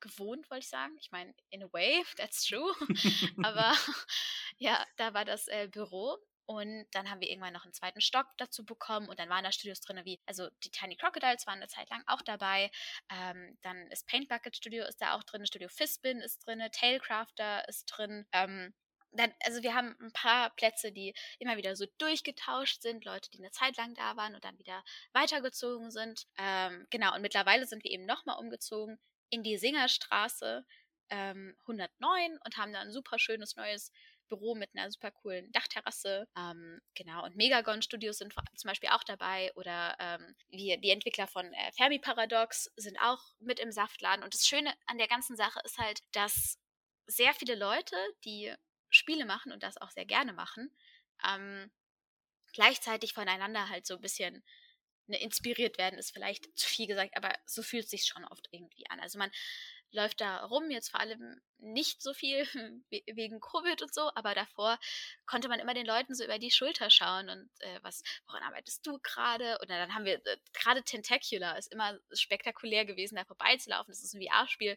gewohnt, wollte ich sagen. Ich meine, in a way, that's true. Aber ja, da war das Büro. Und dann haben wir irgendwann noch einen zweiten Stock dazu bekommen und dann waren da Studios drin, also die Tiny Crocodiles waren eine Zeit lang auch dabei. Dann ist Paint Bucket Studio ist da auch drin, Studio Fizbin ist drin, Tailcrafter ist drin. Also wir haben ein paar Plätze, die immer wieder so durchgetauscht sind, Leute, die eine Zeit lang da waren und dann wieder weitergezogen sind. Genau, und mittlerweile sind wir eben nochmal umgezogen in die Singerstraße 109 und haben da ein super schönes neues Büro mit einer super coolen Dachterrasse. Genau, und Megagon Studios sind zum Beispiel auch dabei oder die Entwickler von Fermi Paradox sind auch mit im Saftladen. Und das Schöne an der ganzen Sache ist halt, dass sehr viele Leute, die Spiele machen und das auch sehr gerne machen, gleichzeitig voneinander halt so ein bisschen inspiriert werden, ist vielleicht zu viel gesagt, aber so fühlt es sich schon oft irgendwie an. Also man läuft da rum, jetzt vor allem nicht so viel wegen Covid und so, aber davor konnte man immer den Leuten so über die Schulter schauen und woran arbeitest du gerade? Und dann haben wir, gerade Tentacular ist immer spektakulär gewesen, da vorbeizulaufen. Das ist ein VR-Spiel,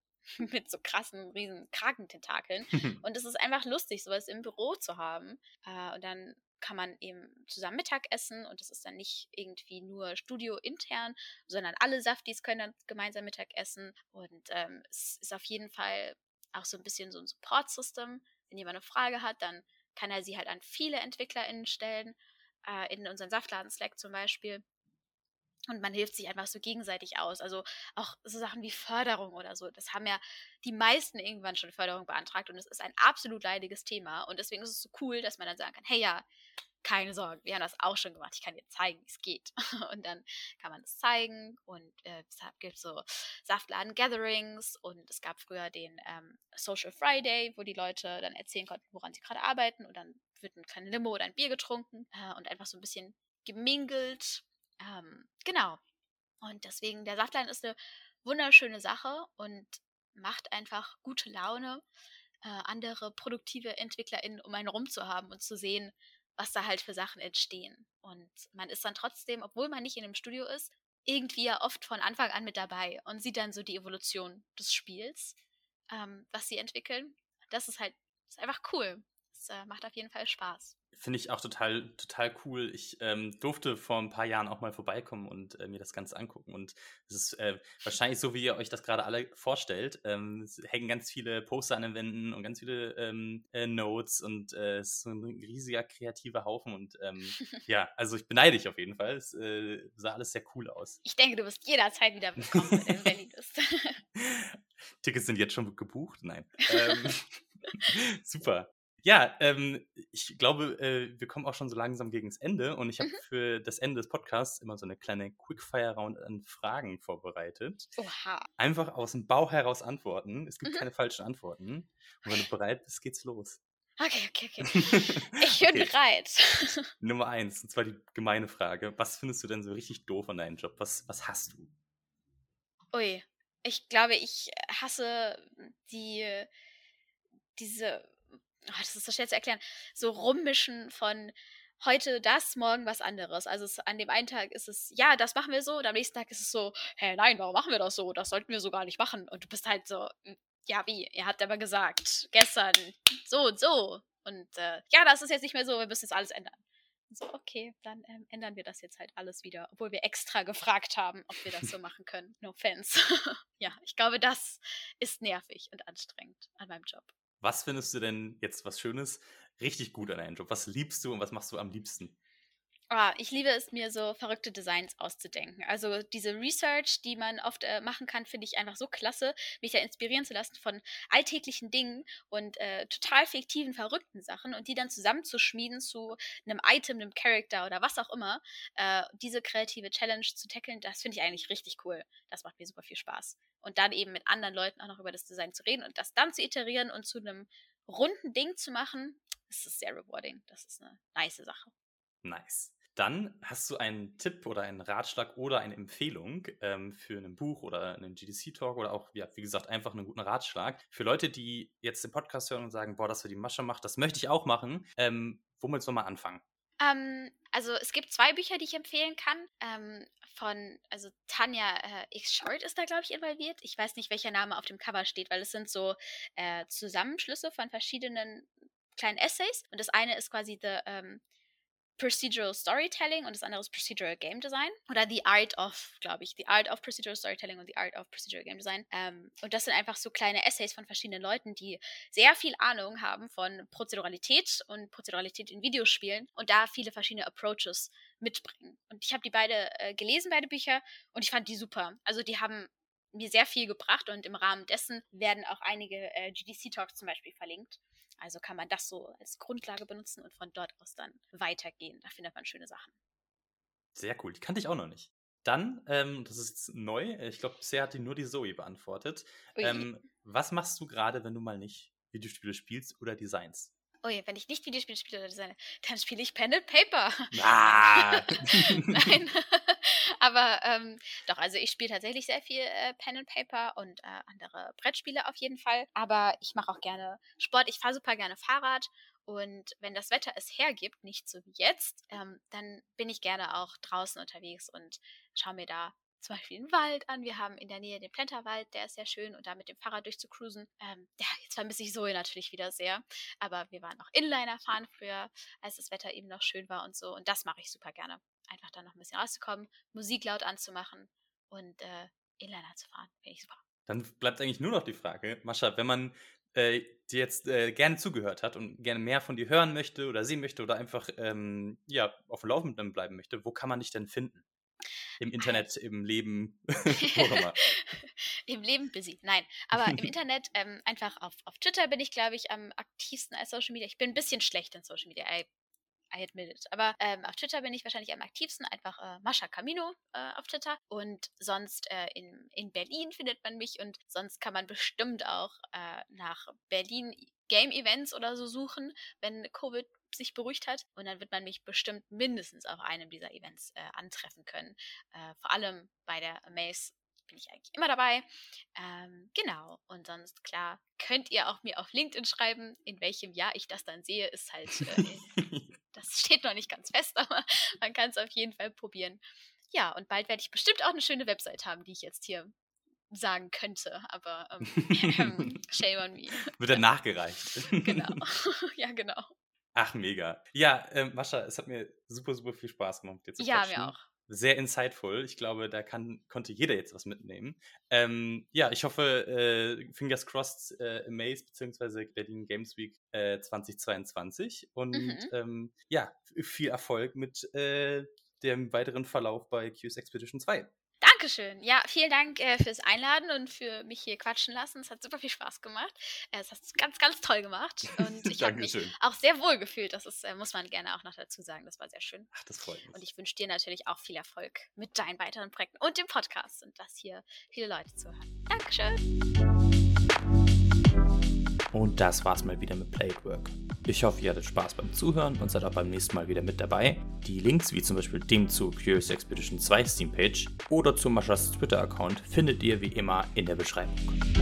mit so krassen, riesen Krakententakeln. Und es ist einfach lustig, sowas im Büro zu haben. Und dann kann man eben zusammen Mittag essen und es ist dann nicht irgendwie nur studiointern, sondern alle Saftis können dann gemeinsam Mittag essen. Und es ist auf jeden Fall auch so ein bisschen so ein Support-System. Wenn jemand eine Frage hat, dann kann er sie halt an viele EntwicklerInnen stellen, in unseren Saftladen Slack zum Beispiel. Und man hilft sich einfach so gegenseitig aus. Also auch so Sachen wie Förderung oder so. Das haben ja die meisten irgendwann schon Förderung beantragt und es ist ein absolut leidiges Thema. Und deswegen ist es so cool, dass man dann sagen kann, hey ja, keine Sorge, wir haben das auch schon gemacht. Ich kann dir zeigen, wie es geht. Und dann kann man das zeigen. Und es gibt so Saftladen-Gatherings und es gab früher den Social Friday, wo die Leute dann erzählen konnten, woran sie gerade arbeiten. Und dann wird ein kleines Limo oder ein Bier getrunken und einfach so ein bisschen gemingelt. Genau. Und deswegen, der Saftladen ist eine wunderschöne Sache und macht einfach gute Laune, andere produktive EntwicklerInnen um einen rum zu haben und zu sehen, was da halt für Sachen entstehen. Und man ist dann trotzdem, obwohl man nicht in einem Studio ist, irgendwie ja oft von Anfang an mit dabei und sieht dann so die Evolution des Spiels, was sie entwickeln. Das ist einfach cool. Das macht auf jeden Fall Spaß.
Finde ich auch total, total cool. Ich durfte vor ein paar Jahren auch mal vorbeikommen und mir das Ganze angucken. Und es ist wahrscheinlich so, wie ihr euch das gerade alle vorstellt. Es hängen ganz viele Poster an den Wänden und ganz viele Notes und es ist so ein riesiger kreativer Haufen. Und ja, also ich beneide dich auf jeden Fall. Es sah alles sehr cool aus.
Ich denke, du wirst jederzeit wieder willkommen, wenn du in Berlin bist.
Tickets sind jetzt schon gebucht? Nein. Super. Ja, ich glaube, wir kommen auch schon so langsam gegen das Ende und ich habe für das Ende des Podcasts immer so eine kleine Quickfire-Round an Fragen vorbereitet.
Oha.
Einfach aus dem Bauch heraus antworten. Es gibt keine falschen Antworten. Und wenn du bereit bist, geht's los.
Okay. Ich bin bereit.
Nummer 1, und zwar die gemeine Frage. Was findest du denn so richtig doof an deinem Job? Was hast du?
Ui, ich glaube, ich hasse das ist so schwer zu erklären, so Rummischen von heute das, morgen was anderes. Also an dem einen Tag ist es, ja, das machen wir so, und am nächsten Tag ist es so, hä, nein, warum machen wir das so? Das sollten wir so gar nicht machen. Und du bist halt so, ja, wie? Ihr habt aber gesagt, gestern so und so. Und ja, das ist jetzt nicht mehr so, wir müssen jetzt alles ändern. Und so, okay, dann ändern wir das jetzt halt alles wieder, obwohl wir extra gefragt haben, ob wir das so machen können. No offense. Ja, ich glaube, das ist nervig und anstrengend an meinem Job.
Was findest du denn jetzt was Schönes richtig gut an deinem Job? Was liebst du und was machst du am liebsten?
Ich liebe es, mir so verrückte Designs auszudenken. Also diese Research, die man oft machen kann, finde ich einfach so klasse, mich da inspirieren zu lassen von alltäglichen Dingen und total fiktiven, verrückten Sachen und die dann zusammenzuschmieden zu einem Item, einem Character oder was auch immer. Diese kreative Challenge zu tackeln, das finde ich eigentlich richtig cool. Das macht mir super viel Spaß. Und dann eben mit anderen Leuten auch noch über das Design zu reden und das dann zu iterieren und zu einem runden Ding zu machen, das ist sehr rewarding. Das ist eine nice Sache.
Nice. Dann hast du einen Tipp oder einen Ratschlag oder eine Empfehlung für ein Buch oder einen GDC-Talk oder auch, ja, wie gesagt, einfach einen guten Ratschlag. Für Leute, die jetzt den Podcast hören und sagen, boah, das, was die Mascha macht, das möchte ich auch machen. Womit soll man anfangen?
Also es gibt 2 Bücher, die ich empfehlen kann. Also Tanja X. Short ist da, glaube ich, involviert. Ich weiß nicht, welcher Name auf dem Cover steht, weil es sind so Zusammenschlüsse von verschiedenen kleinen Essays. Und das eine ist quasi Procedural Storytelling und das andere ist Procedural Game Design. Oder The Art of Procedural Storytelling und The Art of Procedural Game Design. Und das sind einfach so kleine Essays von verschiedenen Leuten, die sehr viel Ahnung haben von Prozeduralität und Prozeduralität in Videospielen und da viele verschiedene Approaches mitbringen. Und ich habe die beide gelesen, beide Bücher, und ich fand die super. Also die haben mir sehr viel gebracht und im Rahmen dessen werden auch einige GDC-Talks zum Beispiel verlinkt. Also kann man das so als Grundlage benutzen und von dort aus dann weitergehen. Da findet man schöne Sachen.
Sehr cool, die kannte ich auch noch nicht. Dann, das ist jetzt neu, ich glaube, bisher hat die nur die Zoe beantwortet. Was machst du gerade, wenn du mal nicht Videospiele spielst oder designst?
Ui, wenn ich nicht Videospiele spiele oder designe, dann spiele ich Pen and Paper.
Ah!
Nein. Aber doch, also ich spiele tatsächlich sehr viel Pen and Paper und andere Brettspiele auf jeden Fall. Aber ich mache auch gerne Sport. Ich fahre super gerne Fahrrad. Und wenn das Wetter es hergibt, nicht so wie jetzt, dann bin ich gerne auch draußen unterwegs und schaue mir da zum Beispiel den Wald an. Wir haben in der Nähe den Plenterwald, der ist sehr schön, und da mit dem Fahrrad durchzucruisen. Ja, jetzt vermisse ich Zoe natürlich wieder sehr, aber wir waren auch Inliner fahren früher, als das Wetter eben noch schön war und so, und das mache ich super gerne. Einfach da noch ein bisschen rauszukommen, Musik laut anzumachen und Inliner zu fahren, finde ich super.
Dann bleibt eigentlich nur noch die Frage, Mascha, wenn man dir jetzt gerne zugehört hat und gerne mehr von dir hören möchte oder sehen möchte oder einfach auf dem Laufenden bleiben möchte, wo kann man dich denn finden? Im Internet, im Leben, wo auch immer.
Im Leben busy. Nein, aber im Internet einfach auf Twitter bin ich, glaube ich, am aktivsten als Social Media. Ich bin ein bisschen schlecht in Social Media, I admit it. Aber auf Twitter bin ich wahrscheinlich am aktivsten. Einfach Mascha Camino auf Twitter. Und sonst in Berlin findet man mich. Und sonst kann man bestimmt auch nach Berlin Game Events oder so suchen, wenn Covid sich beruhigt hat. Und dann wird man mich bestimmt mindestens auf einem dieser Events antreffen können. Vor allem bei der Amaze bin ich eigentlich immer dabei. Genau. Und sonst, klar, könnt ihr auch mir auf LinkedIn schreiben. In welchem Jahr ich das dann sehe, ist halt, das steht noch nicht ganz fest, aber man kann es auf jeden Fall probieren. Ja, und bald werde ich bestimmt auch eine schöne Website haben, die ich jetzt hier sagen könnte, aber shame on me.
Wird dann nachgereicht.
Genau. Ja, genau.
Ach, mega. Ja, Mascha, es hat mir super, super viel Spaß gemacht, mit dir zu quatschen.
Ja, mir auch.
Sehr insightful. Ich glaube, da konnte jeder jetzt was mitnehmen. Ja, ich hoffe, fingers crossed, Amaze bzw. Berlin Games Week 2022. Und ja, viel Erfolg mit dem weiteren Verlauf bei Q's Expedition 2.
Dankeschön. Ja, vielen Dank fürs Einladen und für mich hier quatschen lassen. Es hat super viel Spaß gemacht. Es hast du ganz, ganz toll gemacht. Und ich habe mich auch sehr wohl gefühlt. Das ist, muss man gerne auch noch dazu sagen. Das war sehr schön.
Ach, das freut mich.
Und ich wünsche dir natürlich auch viel Erfolg mit deinen weiteren Projekten und dem Podcast und dass hier viele Leute zuhören. Dankeschön.
Und das war's mal wieder mit Play at Work. Ich hoffe, ihr hattet Spaß beim Zuhören und seid auch beim nächsten Mal wieder mit dabei. Die Links, wie zum Beispiel dem zu Curious Expedition 2 Steam-Page oder zu Maschas Twitter-Account, findet ihr wie immer in der Beschreibung.